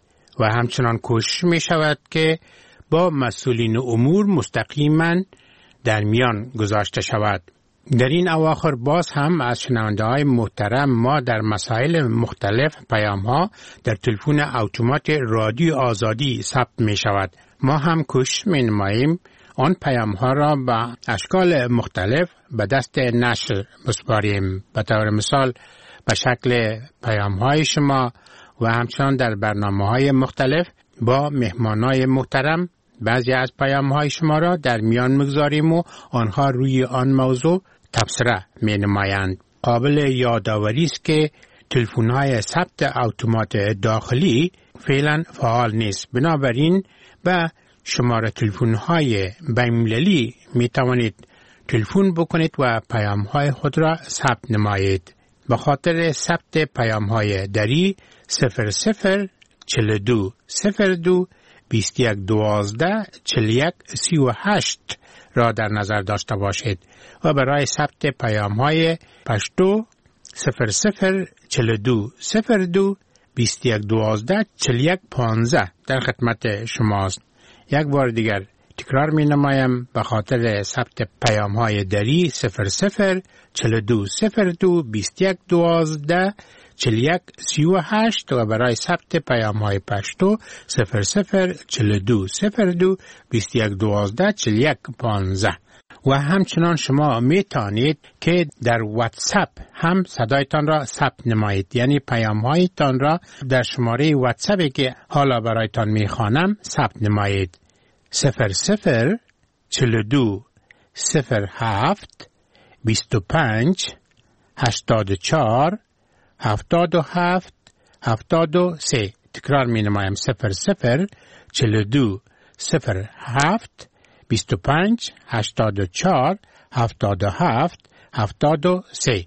Speaker 12: و همچنان کوشش می شود که با مسئولین امور مستقیما در میان گذاشته شود. در این اواخر باز هم از شنونده های محترم ما در مسائل مختلف پیام ها در تلفن اتومات رادیو آزادی ثبت می شود. ما هم کوشش می نماییم آن پیام ها را به اشکال مختلف به دست نشر بسپاریم. به طور مثال به شکل پیام های شما و همچنان در برنامه های مختلف با مهمان های محترم بعضی از پیام های شما را در میان مگذاریم و آنها روی آن موضوع تبصره می نمایند. قابل یادآوری است که تلفن های ثبت اتومات داخلی فعلا فعال نیست. بنابراین به شماره تلفن های بین‌المللی می توانید تلفن بکنید و پیام های خود را ثبت نمایید. به خاطر ثبت پیام های دری صفر صفر چهل و دو صفر دو بیست و یک دوازده چهل و یک سی و هشت را در نظر داشته باشید و برای ثبت پیام های پشتو صفر صفر چهل و دو صفر دو بیست و یک دوازده چهل و یک پانزده در خدمت شماست. یک بار دیگر تکرار می نمایم. به خاطر ثبت پیام های دری صفر صفر چهل و دو صفر دو بیست و یک دوازده چهل و یک سی و هشت و برای ثبت پیام های پشتو صفر صفر چهل و دو صفر دو بیست و یک دوازده چهل و یک پانزده. و همچنان شما می توانید که در واتساپ هم صدایتان را ثبت نمایید، یعنی پیام هایتان را در شماره واتساپی که حالا برایتان می خوانم ثبت نمایید. صفر صفر چهل و دو صفر هفت بیست و پنج هشتاد و چهار هفتاد و هفت هفتاد و سه. تکرار می نمایم. صفر صفر چهل و دو صفر هفت بیست و پنج هشتاد و چهار هفتاد و هفت هفتاد و سه.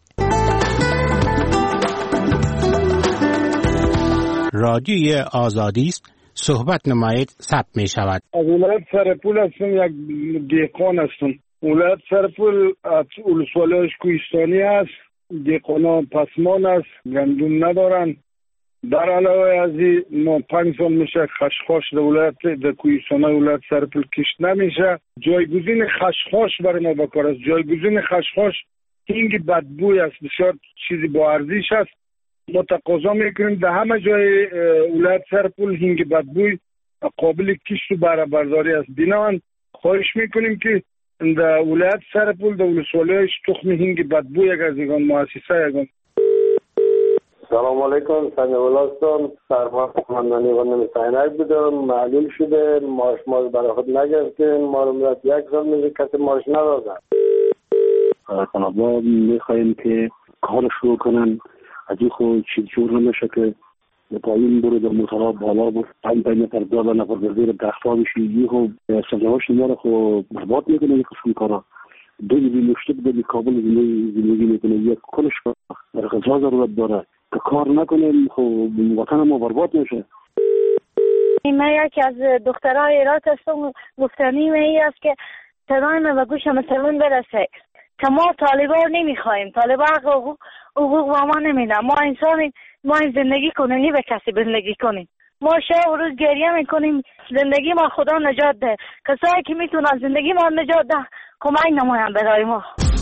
Speaker 12: رادیوی آزادی است. صحبت نمایید ثبت می شود.
Speaker 22: از ولایت سرپول هستم، یک دیقان هستم. ولایت سرپول ولسوالیش کوهستانی است. دیقانا پسمان است، گندم ندارن. در علاوه از این ما پنج سال میشه خشخاش در ولایت در کوهستان‌های ولایت سرپل کشت نمیشه. جایگزین خشخاش برای ما بکار است. جایگزین خشخاش هینگ بدبوی است، بسیار چیزی با ارزش است. ما تقاضا میکنیم در همه جای ولایت سرپل هینگ بدبوی قابل کشت و بهره برداری است. بنابراین خواهش میکنیم که در ولایت سرپل در ولسوالی‌هایش تخم هینگ بدبوی یک از یگان مؤسسه یگان.
Speaker 2: سلام علیکم، سنجا ولاستان سرما خماندانی و نمیساینک بودم. معلوم شده مارش ما برای خود نگرفتیم. ما رو میرد یک سال میشه کسی مارش ندادن.
Speaker 7: خانابا میخواییم که کار شروع کنن. از این خود چیز جور نمیشه که پایین برو در موترها بالا بود پایین پایین نفر دالا نفر بردیر دخفا بشی. یه خود سجاوش نماره خود برباد میکنه یک خشون کارا. دوی بی مشتق به کابل زندگی میکنه. یک کلش برای غذا ضرورت داره که کار نکنه خب وطن ما برباد میشه.
Speaker 23: من یکی از دخترهای ایرات هستم. گفتنی من این است که صدای من به گوش مسلمون برسه که ما طالبان نمیخوایم. طالبان حقوق حقوق با ما نمیدن. ما انسان ما این زندگی کنیم نی به کسی زندگی کنیم. ما شب و روز گریه میکنیم زندگی ما خدا نجات ده. کسایی که میتونن زندگی ما نجات ده کمک نماین برای ما.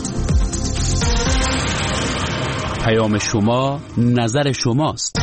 Speaker 14: پیام شما نظر شماست.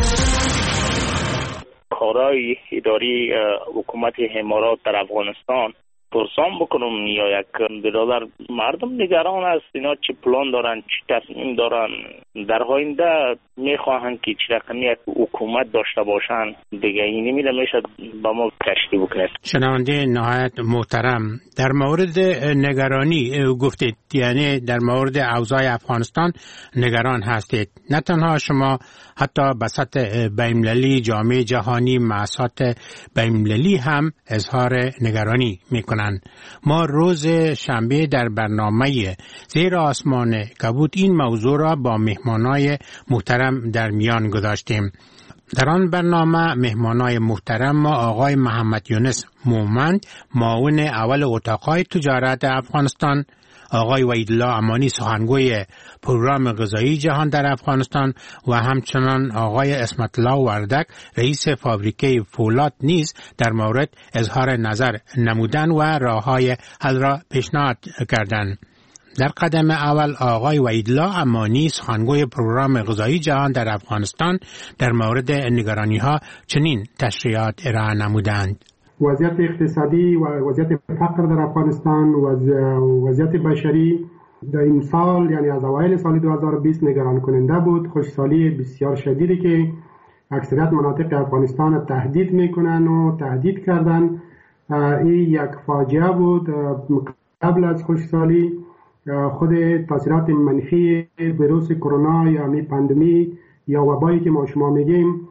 Speaker 24: کارهای اداری حکومت امارات در افغانستان پرسان بکنم یا یک برادر مردم نگران است اینا چه پلان دارن چه تصمیم دارن در آینده میخواهند که چه رقمی یک حکومت داشته باشن دیگه این نمیده میشه با ما کشتی بکنه.
Speaker 12: شنونده نهایت محترم در مورد نگرانی گفتید یعنی در مورد اوضاع افغانستان نگران هستید. نه تنها شما حتی بسط بین‌المللی جامعه جهانی مؤسسات بین‌المللی هم اظهار نگرانی میکنند. ما روز شنبه در برنامه زیر آسمان کبود این موضوع را با مهمانای محترم در میان گذاشتیم. در آن برنامه مهمانای محترم ما آقای محمد یونس مومند معاون اول اتاقهای تجارت افغانستان، آقای وحیدالله امانی سخنگوی پروگرام غذایی جهان در افغانستان و همچنان آقای اسمت الله وردک رئیس فابریکه فولاد نیز در مورد اظهار نظر نمودن و راههای حل را پیشنهاد کردند. در قدم اول آقای وحیدالله امانی سخنگوی پروگرام غذایی جهان در افغانستان در مورد نگرانی ها چنین تشریحات ارائه نمودند.
Speaker 25: وضعیت اقتصادی و وضعیت فقر در افغانستان و وضعیت بشری در این سال یعنی از اوایل سال دو هزار و بیست نگران کننده بود. خشکسالی بسیار شدیدی که اکثریت مناطق افغانستان تهدید میکنن و تهدید کردن. این یک فاجعه بود. قبل از خشکسالی خود تاثیرات منفی ویروس کرونا یا می پاندمی یا وبایی که ما شما میگیم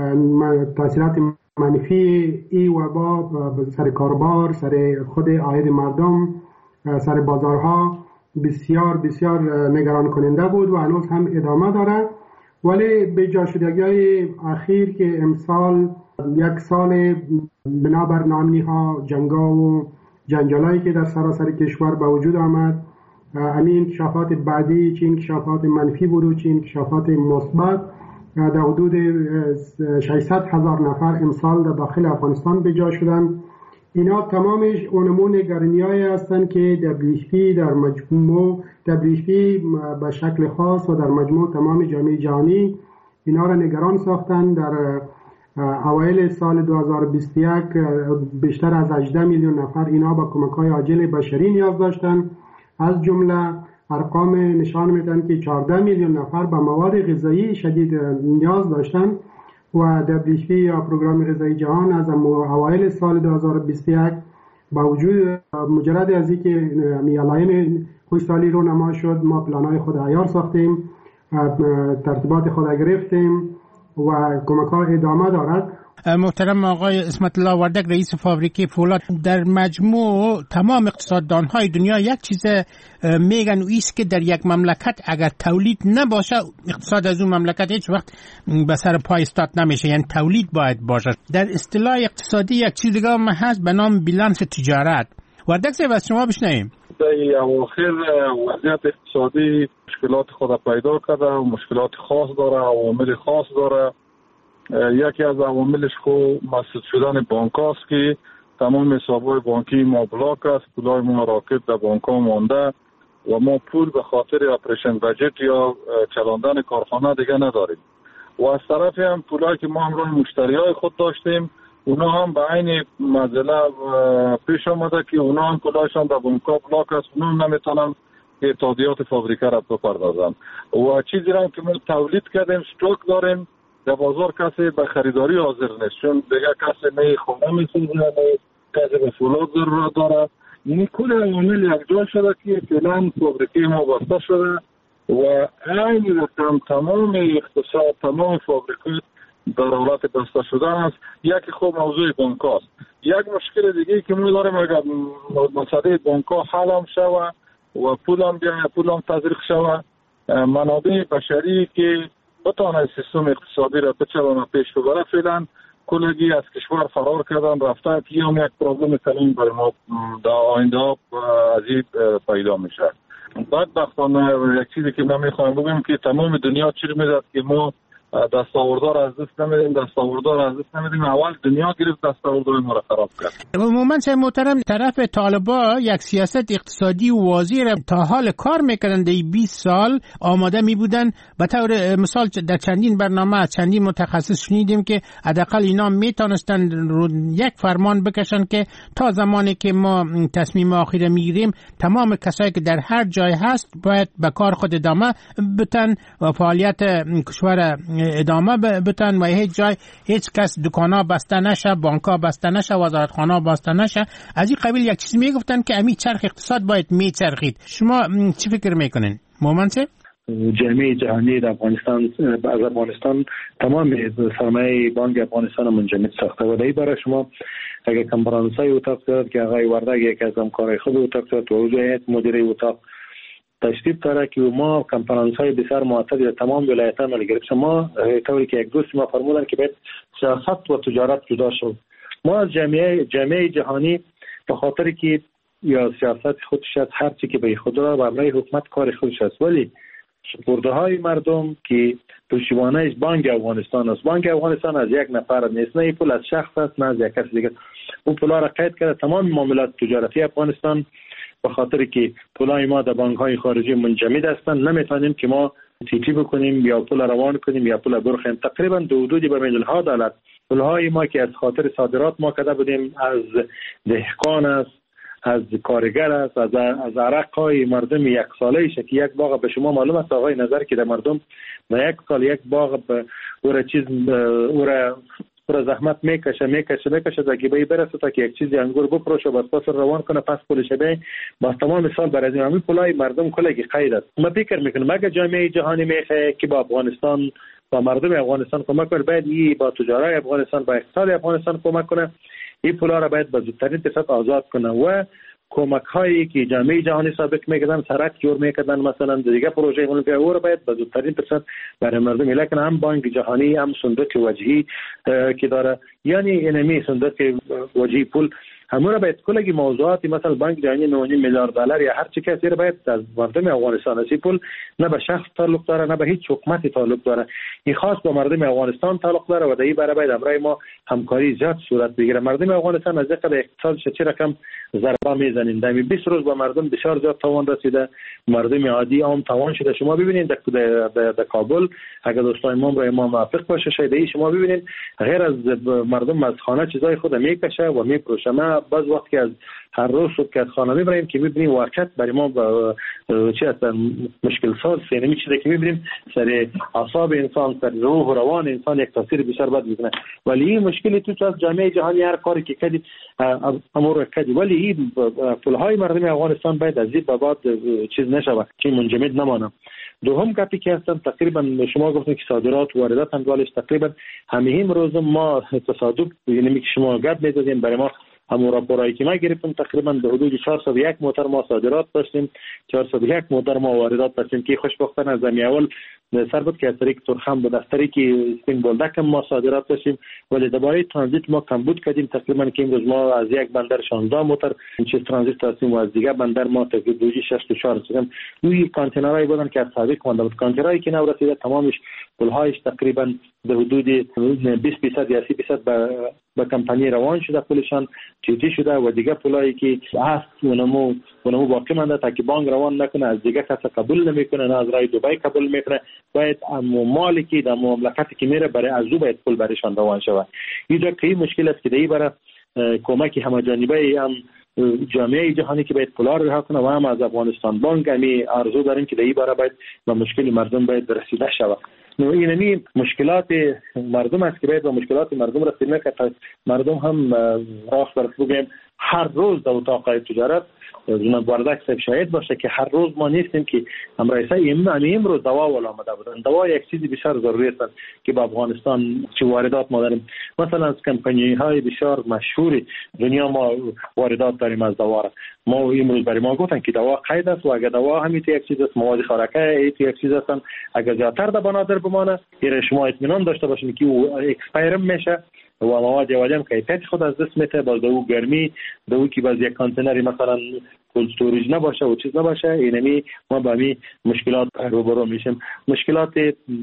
Speaker 25: تاثیرات منفی ای وبا سر کاربار، سر خود عاید مردم، سر بازارها بسیار بسیار نگران کننده بود و هنوز هم ادامه داره. ولی به جا شدگی اخیر که امسال یک سال بنابر نامنی ها جنگا و جنجالایی که در سراسر کشور به وجود آمد، همین انکشافات بعدی چه انکشافات منفی بود و چه انکشافات مثبت در حدود ششصد هزار نفر امسال در داخل افغانستان به جا شدن. اینا تمامش اونمو نگرانی‌هایی هستند که دبلیو اچ پی در مجموع دبلیو اچ پی به شکل خاص و در مجموع تمام جامعه جهانی اینا را نگران ساختن. در اوایل سال دو هزار و بیست و یک بیشتر از هجده میلیون نفر اینا با کمک‌های عاجل بشری نیاز داشتند. از جمله ارقام نشان میدن که چهارده میلیون نفر به مواد غذایی شدید نیاز داشتند و دبلیو اچ پی یا پروگرام غذایی جهان از اوایل سال دو هزار و بیست و یک با وجود مجرد از اینکه علائم خشکسالی رو نما شد ما پلان‌های خود عیار ساختیم، ترتیبات خود گرفتیم و کمک‌ها ادامه دارد.
Speaker 12: محترم آقای اسمت الله وردک رئیس فابریکه فولاد، در مجموع تمام اقتصاددان‌های دنیا یک چیز میگن و ایست که در یک مملکت اگر تولید نباشه اقتصاد از اون مملکت هیچ وقت به سر پای استاد نمیشه، یعنی تولید باید باشه. در اصطلاح اقتصادی یک چیز دیگه هم هست به نام بیلانس تجارت. وردک صاحب از شما بشنویم.
Speaker 22: در اواخر وضعیت اقتصادی مشکلات خود پیدا کرده و مشکلات خاص داره، عوامل خاص داره.
Speaker 3: یکی از عواملش خو مسدود شدن بانک است که تمام حساب‌های بانکی ما بلاک است، پولای ما راکد در بانک‌ها مانده و ما پول به خاطر اپریشن بجت یا چلاندن کارخانه دیگه نداریم. و از طرف هم پولایی که ما همراه مشتریای خود داشتیم اونا هم به عین مسئله پیش آمده که اونا هم پولایشان در بانک‌ها بلاک است، اونا هم نمیتونن که تادیات فابریکه را بپردازن. و چیزی را که ما تولید کردیم استوک داریم در بازار کسی به خریداری حاضر نیست، چون دیگه کسی نه خونه میسوزه نه کسی به فولاد ضرورت داره. یعنی کل عوامل یک جا شده که فعلا فابریکه ما بسته شده و عین رقم تمام اقتصاد تمام فابریکات در حالت بسته شدن است. یکی خوب موضوع بانک است. یک مشکل دیگه که ما داریم اگر مسئله بانک ها حل هم شود و پول هم بیاید پول هم تزریق شود، منابع بشری که بتانه سیستم اقتصادی را بچلانه پیش ببره فعلا کلگی از کشور فرار کردن رفته که هم یک پرابلم کلان برای ما در آینده ها از این پیدا میشه. بدبختانه یک چیزی که من میخوایم بگم که تمام دنیا چیز میداد که ما دستاوردار از دست نمیدیم دستاوردار از دست نمیدیم اول دنیا گرفت دستاوردار ما را خراب کرد.
Speaker 12: عموما سه محترم طرف طالبا یک سیاست اقتصادی واضح را تا حال کار میکردن در بیست سال آماده میبودن. به طور مثال در چندین برنامه از چندین متخصص شنیدیم که حداقل اینا میتونستن رو یک فرمان بکشن که تا زمانی که ما تصمیم آخر میگیریم تمام کسایی که در هر جای هست باید به کار خود ادامه بتن و فعالیت کشور ادامه بتن و هیچ جای هیچ کس دکانا بسته نشه، بانکا بسته نشه، وزارتخانه بسته نشه. از این قبیل یک چیز میگفتن که امی چرخ اقتصاد باید میچرخید. شما چی فکر میکنین؟ مومنت
Speaker 7: جامعه جهانی در افغانستان از افغانستان تمام سرمایه بانک افغانستان منجمد ساخته و در برای شما اگر کنفرانس‌های اتاق دارد که آقای وردگ یک از همکارای خود اتاق دارد و وجود مدیر اتاق تشریف داره که ما کنفرانس های بسیار معتدل در تمام ولایت‌ها عمل گرفتیم. ما طوری که یک دوست ما فرمودن که باید سیاست و تجارت جدا شد. ما از جامعه جامعه جهانی به خاطر که یا سیاست خودش است هر چی که به خود را و برای حکومت کار خودش است، ولی سپرده های مردم که پشتیبانش بانک افغانستان است. بانک افغانستان از یک نفر نیست، نه پول از شخص است نه از یک کس دیگه. اون پولا را قید کرده تمام معاملات تجارتی افغانستان به خاطر که پولای ما در بانک‌های خارجی منجمد هستند نمیتونیم که ما تیتی بکنیم یا پول روان کنیم یا پول برخیم. تقریبا دو حدودی به میلیون ها دلار پولهای ما که از خاطر صادرات ما کرده بودیم از دهقان است، از کارگر است، از از عرق‌های مردم یک ساله شه که یک باغ به شما معلوم است آقای نظر که در مردم در یک سال یک باغ به اون چیز اون پر زحمت میکشه میکشه میکشه تا که به برسه تا که یک چیزی انگور بفروشه و پس روان کنه پس پولش به با تمام سال برای همین پولای مردم کلگی قید است. ما فکر میکنم اگه جامعه جهانی میخواد که با افغانستان با مردم افغانستان کمک کنه باید ای با تجارای افغانستان با اقتصاد افغانستان کمک کنه. این پولا را باید به زودترین فرصت آزاد کنه و کمک هایی که جامعه جهانی سابق میکردن سرک جور میکردن مثلا دیگه پروژه اون که اور باید به زودترین فرصت برای مردم لکن هم بانک جهانی هم صندوق وجهی که داره یعنی انمی صندوق وجهی پول همون را باید کلگی موضوعاتی مثلا بانک جهانی نه میلیارد دلار یا هر چی کسی را باید از مردم افغانستان اسی پول نه به شخص تعلق داره نه به هیچ حکومتی تعلق داره، این خاص به مردم افغانستان تعلق داره و در این برای باید امرای ما همکاری زیاد صورت بگیره. مردم افغانستان از اینکه اقتصادش چه رقم ضربه میزنین در بیست روز با مردم بسیار زیاد توان رسیده، مردم عادی عام توان شده. شما ببینید در در کابل اگر دوستان ما برای ما موافق باشه شاید شما ببینید غیر از مردم از خانه چیزای خود میکشه و میفروشه. ما بعض وقت که از هر روز صبح که از خانه میبریم که میبینیم واقعا برای ما چی هستن مشکل ساز سینمی چیزی که میبینیم سر اعصاب انسان سر روح و روان انسان یک تاثیر بسیار بد میکنه. ولی این مشکلی تو از جامعه جهانی هر کاری که کردی امور کردی ولی این پولهای مردم افغانستان باید از این بابت چیز نشود که منجمد نمانه. دوم گپی که هستن تقریبا شما گفتین که صادرات و واردات هم دالش تقریبا همین روز ما تصادف یعنی که شما گپ میدادین برای ما همون راپورایی که ما گرفتیم تقریبا به حدود چهارصد و یک موتر ما صادرات داشتیم، چهارصد و یک موتر ما واردات داشتیم که خوشبختانه از اول
Speaker 8: سر بود که از طریق ترخم بود، از طریق سپین بولدک ما صادرات داشتیم، ولی درباره ترانزیت ما کمبود کردیم. تقریبا که امروز ما از یک بندر شانزده موتر چه ترانزیت داشتیم و از دیگه بندر ما تقریبا شصت و چهار رسیدیم. روی کانتینرهای بودن که از سابق مانده بود. کانتینرهایی که نو رسیده تمامش پلهایش تقریبا در حدود بیست درصد یا سی درصد به به کمپانی روان شده، پولشان چیزی شده و دیگه پولایی که هست اونمو اونمو باقی مانده تا که بانک روان نکنه، از دیگه کس قبول نمیکنه، نه از رای دبی قبول میکنه. باید مالی که در مملکتی که میره برای از او باید پول برایشان روان شود. اینجا که مشکل است که دی برای کمک همه‌جانبه هم جامعه جهانی که باید پولا رو رها کنه و هم از افغانستان بانک همی آرزو داریم که دی برای باید و مشکل مردم باید رسیده شود. اینمی مشکلات مردم است که باید با مشکلات مردم رسیدن که مردم هم راست برای بگیم هر روز در اتاق تجارت جناب واردک صاحب شاهد باشه که هر روز ما نیستیم که هم رئیس امروز دوا ولا آمده بودن. دوا یک چیزی بسیار ضروری است که با افغانستان چه واردات ما داریم. مثلا از کمپانی های بسیار مشهور دنیا ما واردات داریم از دوا. ما امروز برای ما گفتن که دوا قید است و اگر دوا همیت یک چیز است، مواد خوراکی ایت یک چیز است، اگر زیادتر در بنادر بمانه یه شما اطمینان داشته باشین که او اکسپایر میشه و مواد اولیه کیفیت خود از دست میته. باز دو گرمی دو کی باز یک کانتینری مثلا کل استوریج نباشه و چیز نباشه، اینمی ما با می مشکلات روبرو میشیم. مشکلات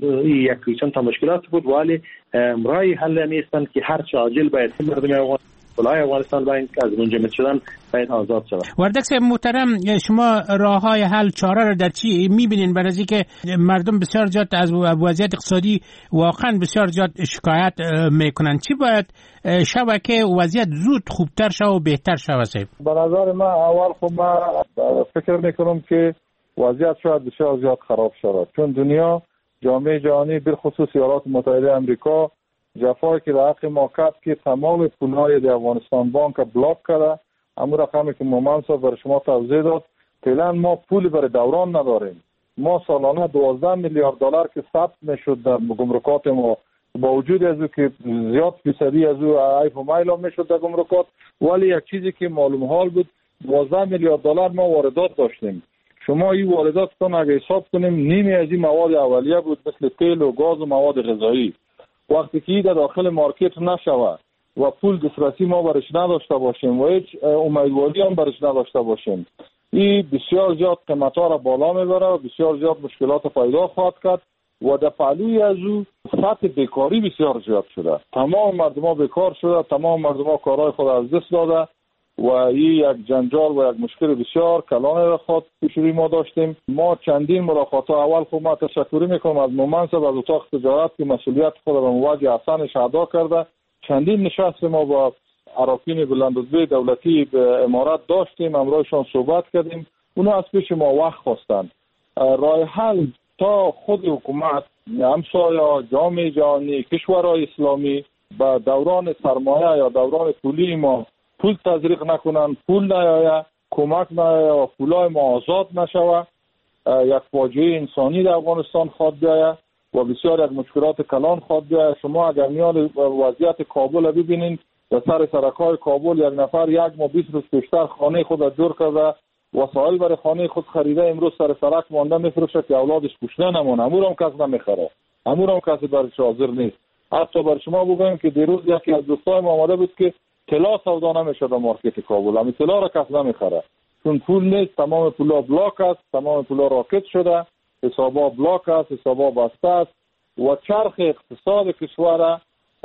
Speaker 8: یک چند تا مشکلات بود ولی رای حل نیستن که هر چه عاجل باید مردم افغان ولای افغانستان باید از منجمد شدن باید آزاد شود.
Speaker 12: واردک صاحب محترم، شما راههای حل چاره را در چی میبینین؟ برای اینکه مردم بسیار زیاد از وضعیت اقتصادی واقعا بسیار زیاد شکایت میکنن، چی باید شود که وضعیت زود خوبتر شود و بهتر شود؟
Speaker 3: به نظر من اول خب من فکر میکنم که وضعیت شاید بسیار زیاد خراب شود، چون دنیا جامعه جهانی بالخصوص ایالات متحده آمریکا جفایی که در حق ما کرد که تمام پولهای در افغانستان بانک بلاک کرده. امور رقمی که مومن صاحب برای شما توضیح داد، فعلا ما پول برای دوران نداریم. ما سالانه دوازده میلیارد دلار که ثبت میشد در گمرکات ما، با وجود از او که زیاد فیصدی از او عیب و میل میشد در گمرکات، ولی یک چیزی که معلوم حال بود دوازده میلیارد دلار ما واردات داشتیم. شما این وارداتتون اگه حساب کنیم نیمی از این مواد اولیه بود مثل تیل و گاز و مواد غذایی. وقتی که در داخل مارکت نشود و پول دسترسی ما برش نداشته باشیم و هیچ امیدواری هم برش نداشته باشیم، این بسیار زیاد قیمت‌ها را بالا میبره و بسیار زیاد مشکلات پیدا خواهد کرد و در پهلوی از او سطح بیکاری بسیار زیاد شده. تمام مردم بیکار شده، تمام مردم کارهای خود از دست داده و این یک جنجال و یک مشکل بسیار کلان را خود پیش روی ما داشتیم. ما چندین ملاقات اول خود ما تشکر میکنم از مومن صاحب از اتاق تجارت که مسئولیت خود را به موجه حسنش ادا کرده. چندین نشست ما با اراکین بلندرتبه دولتی به امارات داشتیم، امروزشان صحبت کردیم. اونا از پیش ما وقت خواستند. راه حل تا خود حکومت، همسایه، جامعه جهانی، کشورهای اسلامی به دوران سرمایه یا دوران پولی ما پول تزریق نکنن، پول نیاید، کمک نیاید و پولای ما آزاد نشود، یک فاجعه انسانی در افغانستان خواد بیاید و بسیار یک مشکلات کلان خواد بیاید. شما اگر میان وضعیت کابل ببینین، در سر سرکای کابل یک نفر یک ماه بیست روز پیشتر خانه خود را جور کرده، وسایل برای خانه خود خریده، امروز سر سرک مانده میفروشه که اولادش گوشته نمونه. امور هم کس نمیخره، امور هم کسی برش حاضر نیست. حتی بر شما بگویم که دیروز یکی از دوستای ما آمده بود که طلا سودا نمیشه در مارکت کابل، همین طلا را کس نمیخره چون پول نیست. تمام پولا بلاک است، تمام پولا راکت شده، حسابا بلاک است، حسابا بسته است و چرخ اقتصاد کشور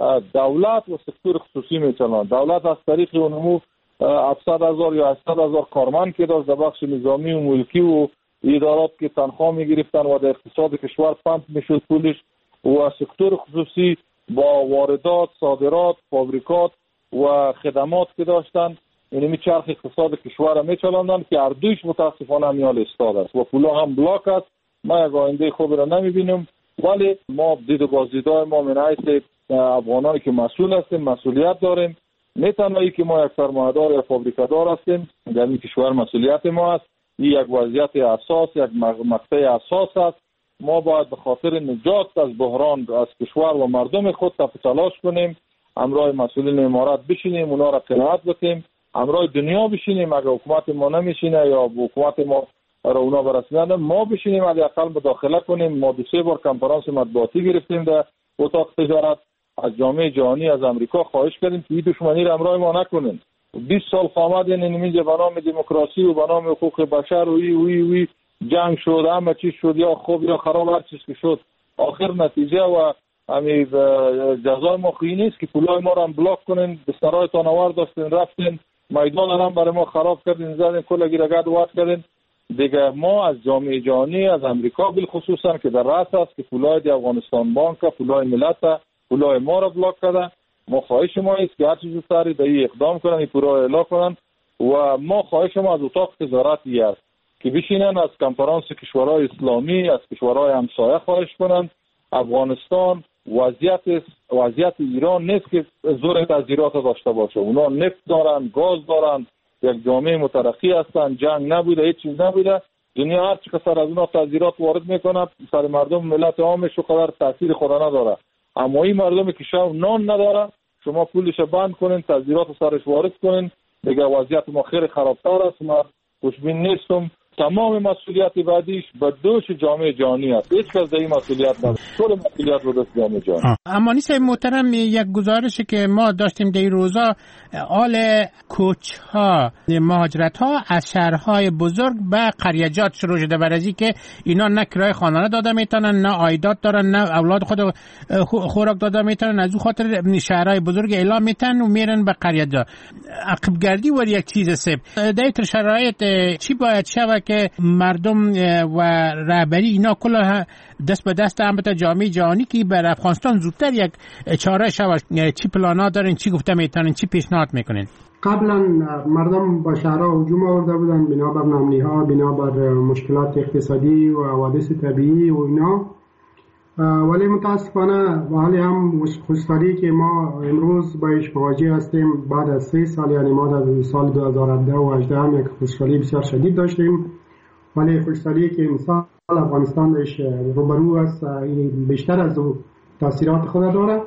Speaker 3: دولت و سکتور خصوصی میچنند. دولت از طریق اونمو هفتصد هزار یا هشتصد هزار کارمند که داشت در بخش نظامی و ملکی و ادارات که تنخواه میگرفتن و در اقتصاد کشور پمپ میشد پولش، و سکتور خصوصی با واردات، صادرات، فابریکات و خدمات که داشتن، یعنی چرخ اقتصاد کشور را میچلاندن که اردویش متاسفانه میال استاد است و پولا هم بلاک است. ما یک آینده خوب را نمیبینیم، ولی ما دید و بازدیدهای ما من حیث افغانایی که مسئول هستیم مسئولیت داریم. نه تنهایی که ما یک سرمایه‌دار یا فابریکادار هستیم در این کشور مسئولیت ما است. این یک وضعیت اساس، یک مقطع اساس است. ما باید به خاطر نجات از بحران از کشور و مردم خود تلاش کنیم، همراه مسئولین امارات بشینیم، اونا را قناعت بدیم، همراه دنیا بشینیم. اگر حکومت ما نمیشینه یا حکومت ما را اونا برسیدن، ما بشینیم حداقل مداخله کنیم. ما دو سه بار کنفرانس مطبوعاتی گرفتیم در اتاق تجارت، از جامعه جهانی، از امریکا خواهش کردیم که این دشمنی را همراه ما نکنین. بیست سال خامدین اینجا به نام دموکراسی و به نام حقوق بشر و وی وی وی جنگ شد، همه چیز شد، یا خوب یا خراب، هر چیز که شد آخر نتیجه و همین جزای ما خویی نیست که پولای ما را هم بلاک کنین، بسترهای تانوار داشتین رفتین، میدان هم برای ما خراب کردین، زدین کلگی رگد وقت کردین. دیگه ما از جامعه جهانی، از امریکا بالخصوصا که در رأس است که پولای دی افغانستان بانک، پولای ملت، پولای ما را بلاک کرده، ما خواهش ما است که هر چیز زودتر دی اقدام کنن، این پورا اعلام کنن. و ما خواهش ما از اتاق تجارتی است که بشینن از کنفرانس کشورهای اسلامی، از کشورهای همسایه خواهش کنن. افغانستان وضعیت وضعیت ایران نیست که زور تذیرات داشته باشه. اونا نفت دارن، گاز دارن، یک جامعه مترقی هستن، جنگ نبوده، هیچ چیز نبوده. دنیا هر چی سر از اونا تذیرات وارد میکنه، سر مردم ملت عامش و قدر تاثیر خدا نداره. اما این مردمی که شب نان نداره، شما پولش بند کنین، تذیرات سرش وارد کنین، دیگه وضعیت ما خیلی خرابتر است. ما خوشبین نیستم. تمام مسئولیت بعدیش به دوش جامعه جهانی است. هیچ کس این مسئولیت نداره. کل مسئولیت رو دست جامعه جهانی.
Speaker 12: اما نیست محترم، یک گزارشی که ما داشتیم در روزا، آل کوچها، مهاجرت ها از شهرهای بزرگ به قریجات شروع شده، برای از که اینا نه کرایه خانه داده میتونن، نه عایدات دارن، نه اولاد خود خوراک داده میتونن. از اون خاطر شهرهای بزرگ اعلام میتن و میرن به قریجات. عقب گردی ور یک چیز سب در این شرایط چی باید شود که مردم و رهبری اینا کلا دست به دست هم به جامعه جهانی که بر افغانستان زودتر یک چاره شود؟ چی پلانا دارین؟ چی گفته میتونین؟ چی پیشنهاد میکنین؟
Speaker 25: قبلا مردم با شهرها هجوم آورده بودن بنا بر نمونی ها، بنا بر مشکلات اقتصادی و حوادث طبیعی و اینا، ولی متاسفانه و حالی هم خوشحالی که ما امروز باش مواجه هستیم بعد از سه سال، یعنی ما در سال دو هزار و هفده و هجده هم یک خوشحالی بسیار شدید داشتیم، ولی خوشحالی که امسال افغانستان بهش روبرو است بیشتر از او تاثیرات خود داره.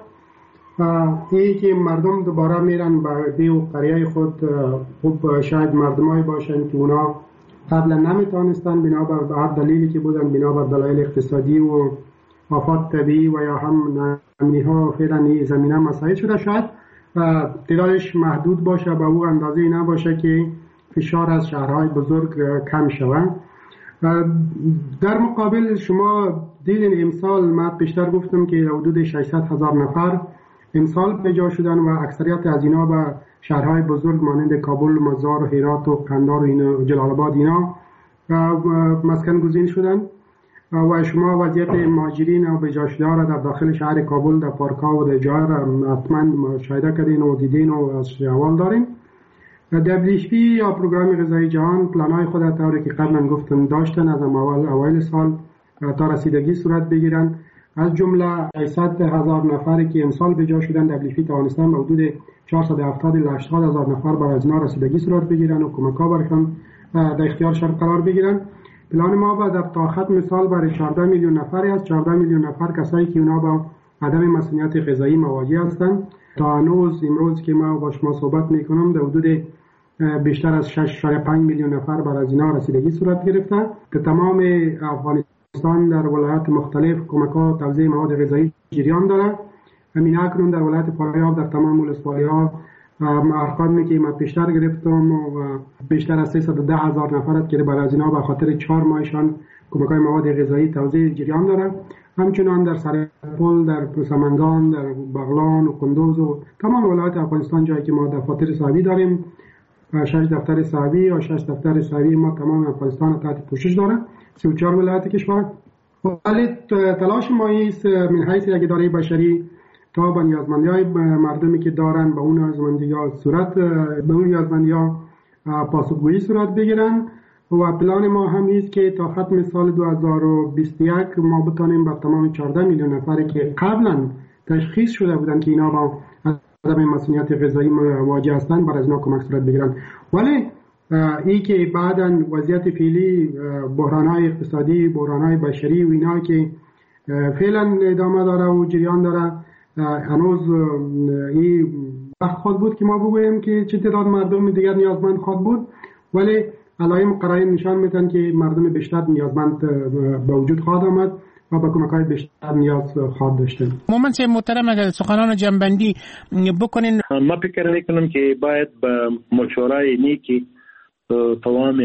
Speaker 25: این که مردم دوباره میرن به دیو قریه خود، خوب شاید مردمایی باشن که اونا قبلا نمیتونستن بنابر هر دلیلی که بودن، بنابر دلایل اقتصادی و آفات طبیعی و یا هم نمونی ها فعلا زمینه مساعد شده، شاید تعدادش محدود باشه، به او اندازه نباشه که فشار از شهرهای بزرگ کم شود. در مقابل شما دیدین امسال من پیشتر گفتم که حدود ششصد هزار نفر امسال به جا شدن و اکثریت از اینا به شهرهای بزرگ مانند کابل، مزار و هرات و قندار و جلال آباد اینا مسکن گزین شدن. و شما وضعیت مهاجرین و به جا شده را در داخل شهر کابل در پارک‌ها و در جای را حتما مشاهده کردین و دیدین و از احوال دارین. دبلیو اچ پی یا پروگرام غذایی جهان پلان‌های خود را طوری که قبلا گفتم داشتن از اول اوایل سال تا رسیدگی صورت بگیرن. از جمله هشتصد هزار نفری که امسال به جا شدن دبلیو اچ پی توانستن حدود چهارصد و هفتاد الی هشتاد هزار نفر برای از اینا رسیدگی صورت بگیرن و کمک‌ها برشان در اختیارشان قرار بگیرن. پلان ما با در تا ختم سال برای چهارده میلیون نفری است. چهارده میلیون نفر کسایی که اونا با عدم مسئولیت غذایی مواجه هستند. تا هنوز امروز که ما با شما صحبت میکنم در حدود بیشتر از شش و پنج میلیون نفر برای از اینا رسیدگی صورت گرفته که تمام افغانستان در ولایات مختلف کمک‌ها توزیع مواد غذایی جریان داره. همین اکنون در ولایت فاریاب در تمام ولسوالی‌ها ارقامی که ما پیشتر گرفتم و بیشتر از سیصد و ده هزار نفر که برای از اینا به خاطر چهار ماهشان کمک‌های مواد غذایی توزیع جریان داره. همچنان در سرپل، در سمنگان، در بغلان و قندوز و تمام ولایات افغانستان جایی که ما دفاتر صحبی داریم، شش دفتر صحبی و شش دفتر صحبی ما تمام افغانستان تحت پوشش داره، سی و چهار ولایت کشور. ولی تلاش ما است من حیث یک اداره بشری تا به نیازمندی‌های مردمی که دارن به اون نیازمندی‌ها صورت به اون نیازمندی‌ها پاسخگویی صورت بگیرن. و پلان ما هم است که تا ختم سال دو هزار و بیست و یک ما بتونیم با تمام چهارده میلیون نفری که قبلا تشخیص شده بودن که اینا با عدم مسئولیت غذایی مواجه هستند برای از اینا کمک صورت بگیرن. ولی این که بعداً وضعیت فعلی بحران‌های اقتصادی، بحران‌های بشری و اینا که فعلا ادامه داره و جریان داره، هنوز این وقت خود بود که ما بگوییم که چه تعداد مردم دیگر نیازمند خود بود. ولی علائم قرائن نشان میدن که مردم بیشتر نیازمند به وجود خواهد آمد و با کمک‌های بیشتر نیاز خواهد داشتن.
Speaker 12: مومنت محترم اگر سخنان جنبندی بکنین.
Speaker 8: ما فکر میکنم که باید به مشورای نیکی تمام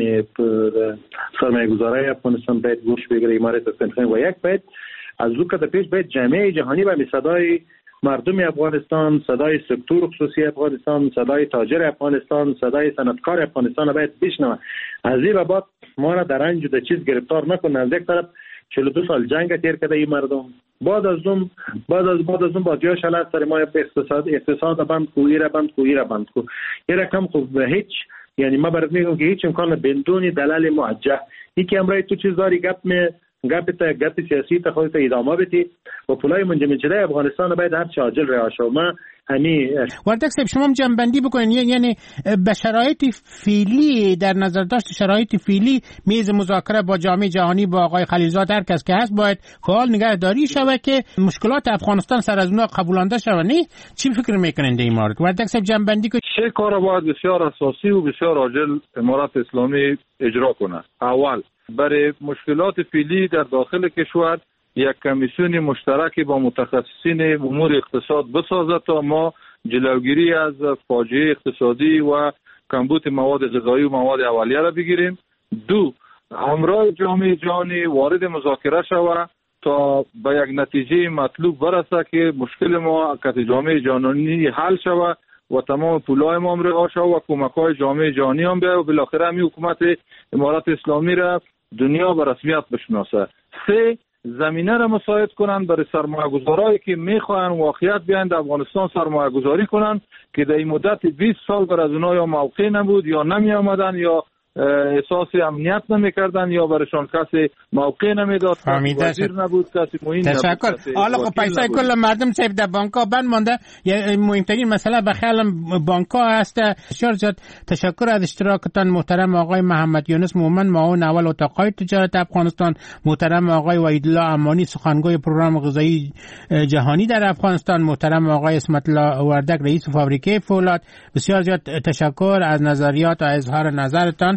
Speaker 8: سرمایه‌گذارای افغانستان باید گوش بگیره. امارات اسلامی و یک باید از او که پیش باید جامعه جهانی به صدای مردم افغانستان، صدای سکتور خصوصی افغانستان، صدای تاجر افغانستان، صدای صنعتکار افغانستان باید بشنوه. از این به بعد ما را در رنج و چیز گرفتار نکنه. از یک طرف چهل و دو سال جنگ تیر کرده این مردم، بعد از اون بعد از بعد از اون بازیاش حالت سر ما اقتصاد اقتصاد بند کو ایره بند کو ایره بند کو یه رقم خوب هیچ، یعنی ما برات میگم که هیچ امکان بدون دلال موجه یکی امرای تو چیز داری گپ می گپ تا گپ سیاسی تا خودت ادامه بدی و پولای منجمد شده افغانستان باید هر چه عاجل رها شه. ما همین
Speaker 12: وردک صاحب شما هم جنبندی بکنین، یعنی به شرایط فعلی در نظر داشت شرایط فعلی میز مذاکره با جامعه جهانی با آقای خلیلزاد هر کس که هست باید فعال نگهداری شود که مشکلات افغانستان سر از اونها قبولانده شود. نه چی فکر میکنین در این مورد؟ وردک صاحب جنبندی کنید.
Speaker 3: چه کار باید بسیار اساسی و بسیار عاجل امارات اسلامی اجرا کنه؟ اول برای مشکلات فعلی در داخل کشور یک کمیسیون مشترک با متخصصین امور اقتصاد بسازد تا ما جلوگیری از فاجعه اقتصادی و کمبود مواد غذایی و مواد اولیه را بگیریم. دو، همراه جامعه جهانی وارد مذاکره شود تا به یک نتیجه مطلوب برسه که مشکل ما که جامعه جهانی حل شود و تمام پولای ما هم رها شود و کمک‌های جامعه جهانی هم بیاید و بالاخره همین حکومت امارات اسلامی را دنیا به رسمیت بشناسه. سه، زمینه را مساعد کنند برای سرمایه‌گذارایی که می‌خواهند واقعیت بیاند افغانستان سرمایه‌گذاری کنند که در این مدت بیست سال بر از اونها یا موقع نبود یا نمی آمدن یا احساس امنیت نمی‌کردن یا برایشان کسی موقع نمیداد، وزیر نبود، کسی معین نبود.
Speaker 12: تشکر. حالا خب پیسای کل مردم صاحب در بانک‌ها بند مانده. مهمترین مسئله به خیالم بانک‌ها هست. بسیار زیاد تشکر از اشتراکتان محترم آقای محمد یونس مومن معاون اول اتاق‌های تجارت افغانستان، محترم آقای وحیدالله امانی سخنگوی پروگرام غذایی جهانی در افغانستان، محترم آقای اسمت الله وردک رئیس فابریکه فولاد. بسیار زیاد تشکر از نظریات و اظهار نظرتان.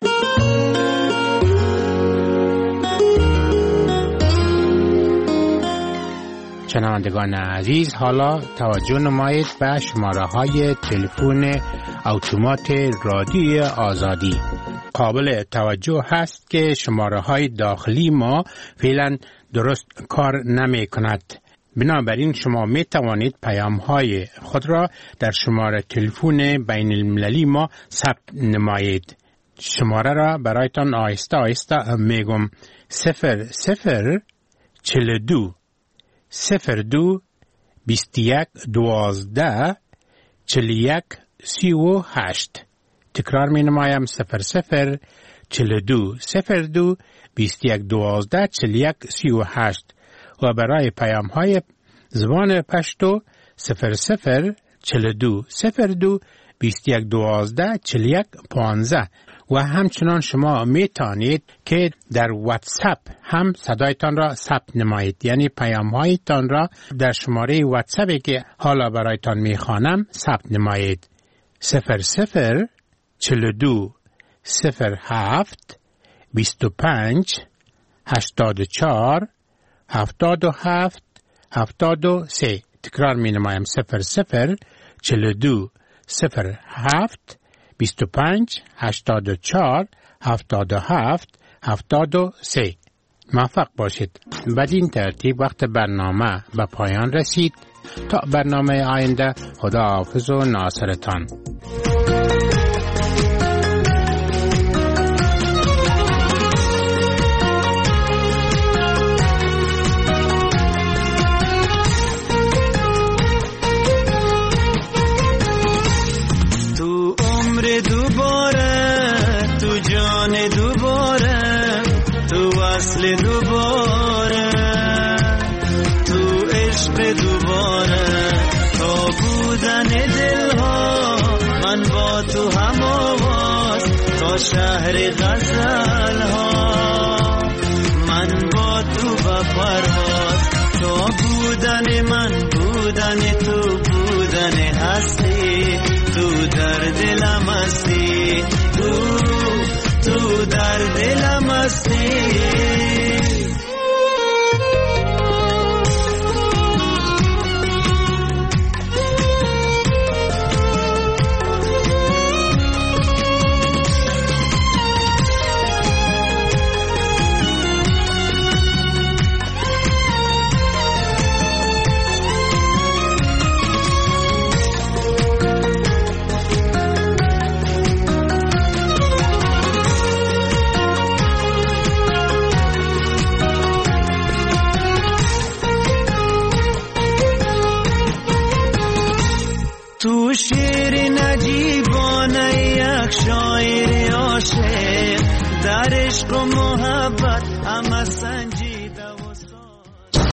Speaker 12: شنوندگان عزیز، حالا توجه نمایید به شماره های تلفن اتومات رادیوی آزادی. قابل توجه هست که شماره های داخلی ما فعلا درست کار نمی کند. بنابراین شما می توانید پیام های خود را در شماره تلفن بین المللی ما ثبت نمایید. شماره را برایتان آهسته آهسته میگم: صفر صفر چل دو صفر دو بیست یک دوازده چل یک سی و هشت. تکرار می نمایم: صفر صفر چل دو صفر دو بیست یک دوازده چل یک سی و هشت. و برای پیام های زبان پشتو صفر صفر چل دو صفر دو بیست یک دوازده چل یک پانزده. و همچنان شما می توانید که در واتساپ هم صدایتان را ثبت نمایید، یعنی پیام هایتان را در شماره واتساپی که حالا برایتان می خوانم ثبت نمایید: صفر صفر چل دو صفر هفت بیست و پنج هشتاد و چهار هفتاد و هفت هفتاد و سه. تکرار می نمایم: صفر صفر چل دو صفر هفت بیست و پنج هشتاد و چهار هفتاد و هفت هفتاد و سه. موفق باشید. بدین ترتیب وقت برنامه به پایان رسید. تا برنامه آینده، خدا حافظ و ناصرتان.
Speaker 9: دوباره تو عشق دوباره تا بودن دلها من با تو هم آواز تا شهر غزل ها من با تو با پرواز تا بودن من بودن تو بودن هستی تو در دلم هستی تو تو در دلم هستی. تو شیر نجیبانه یک شاعر عاشق در عشق و محبت همه سنج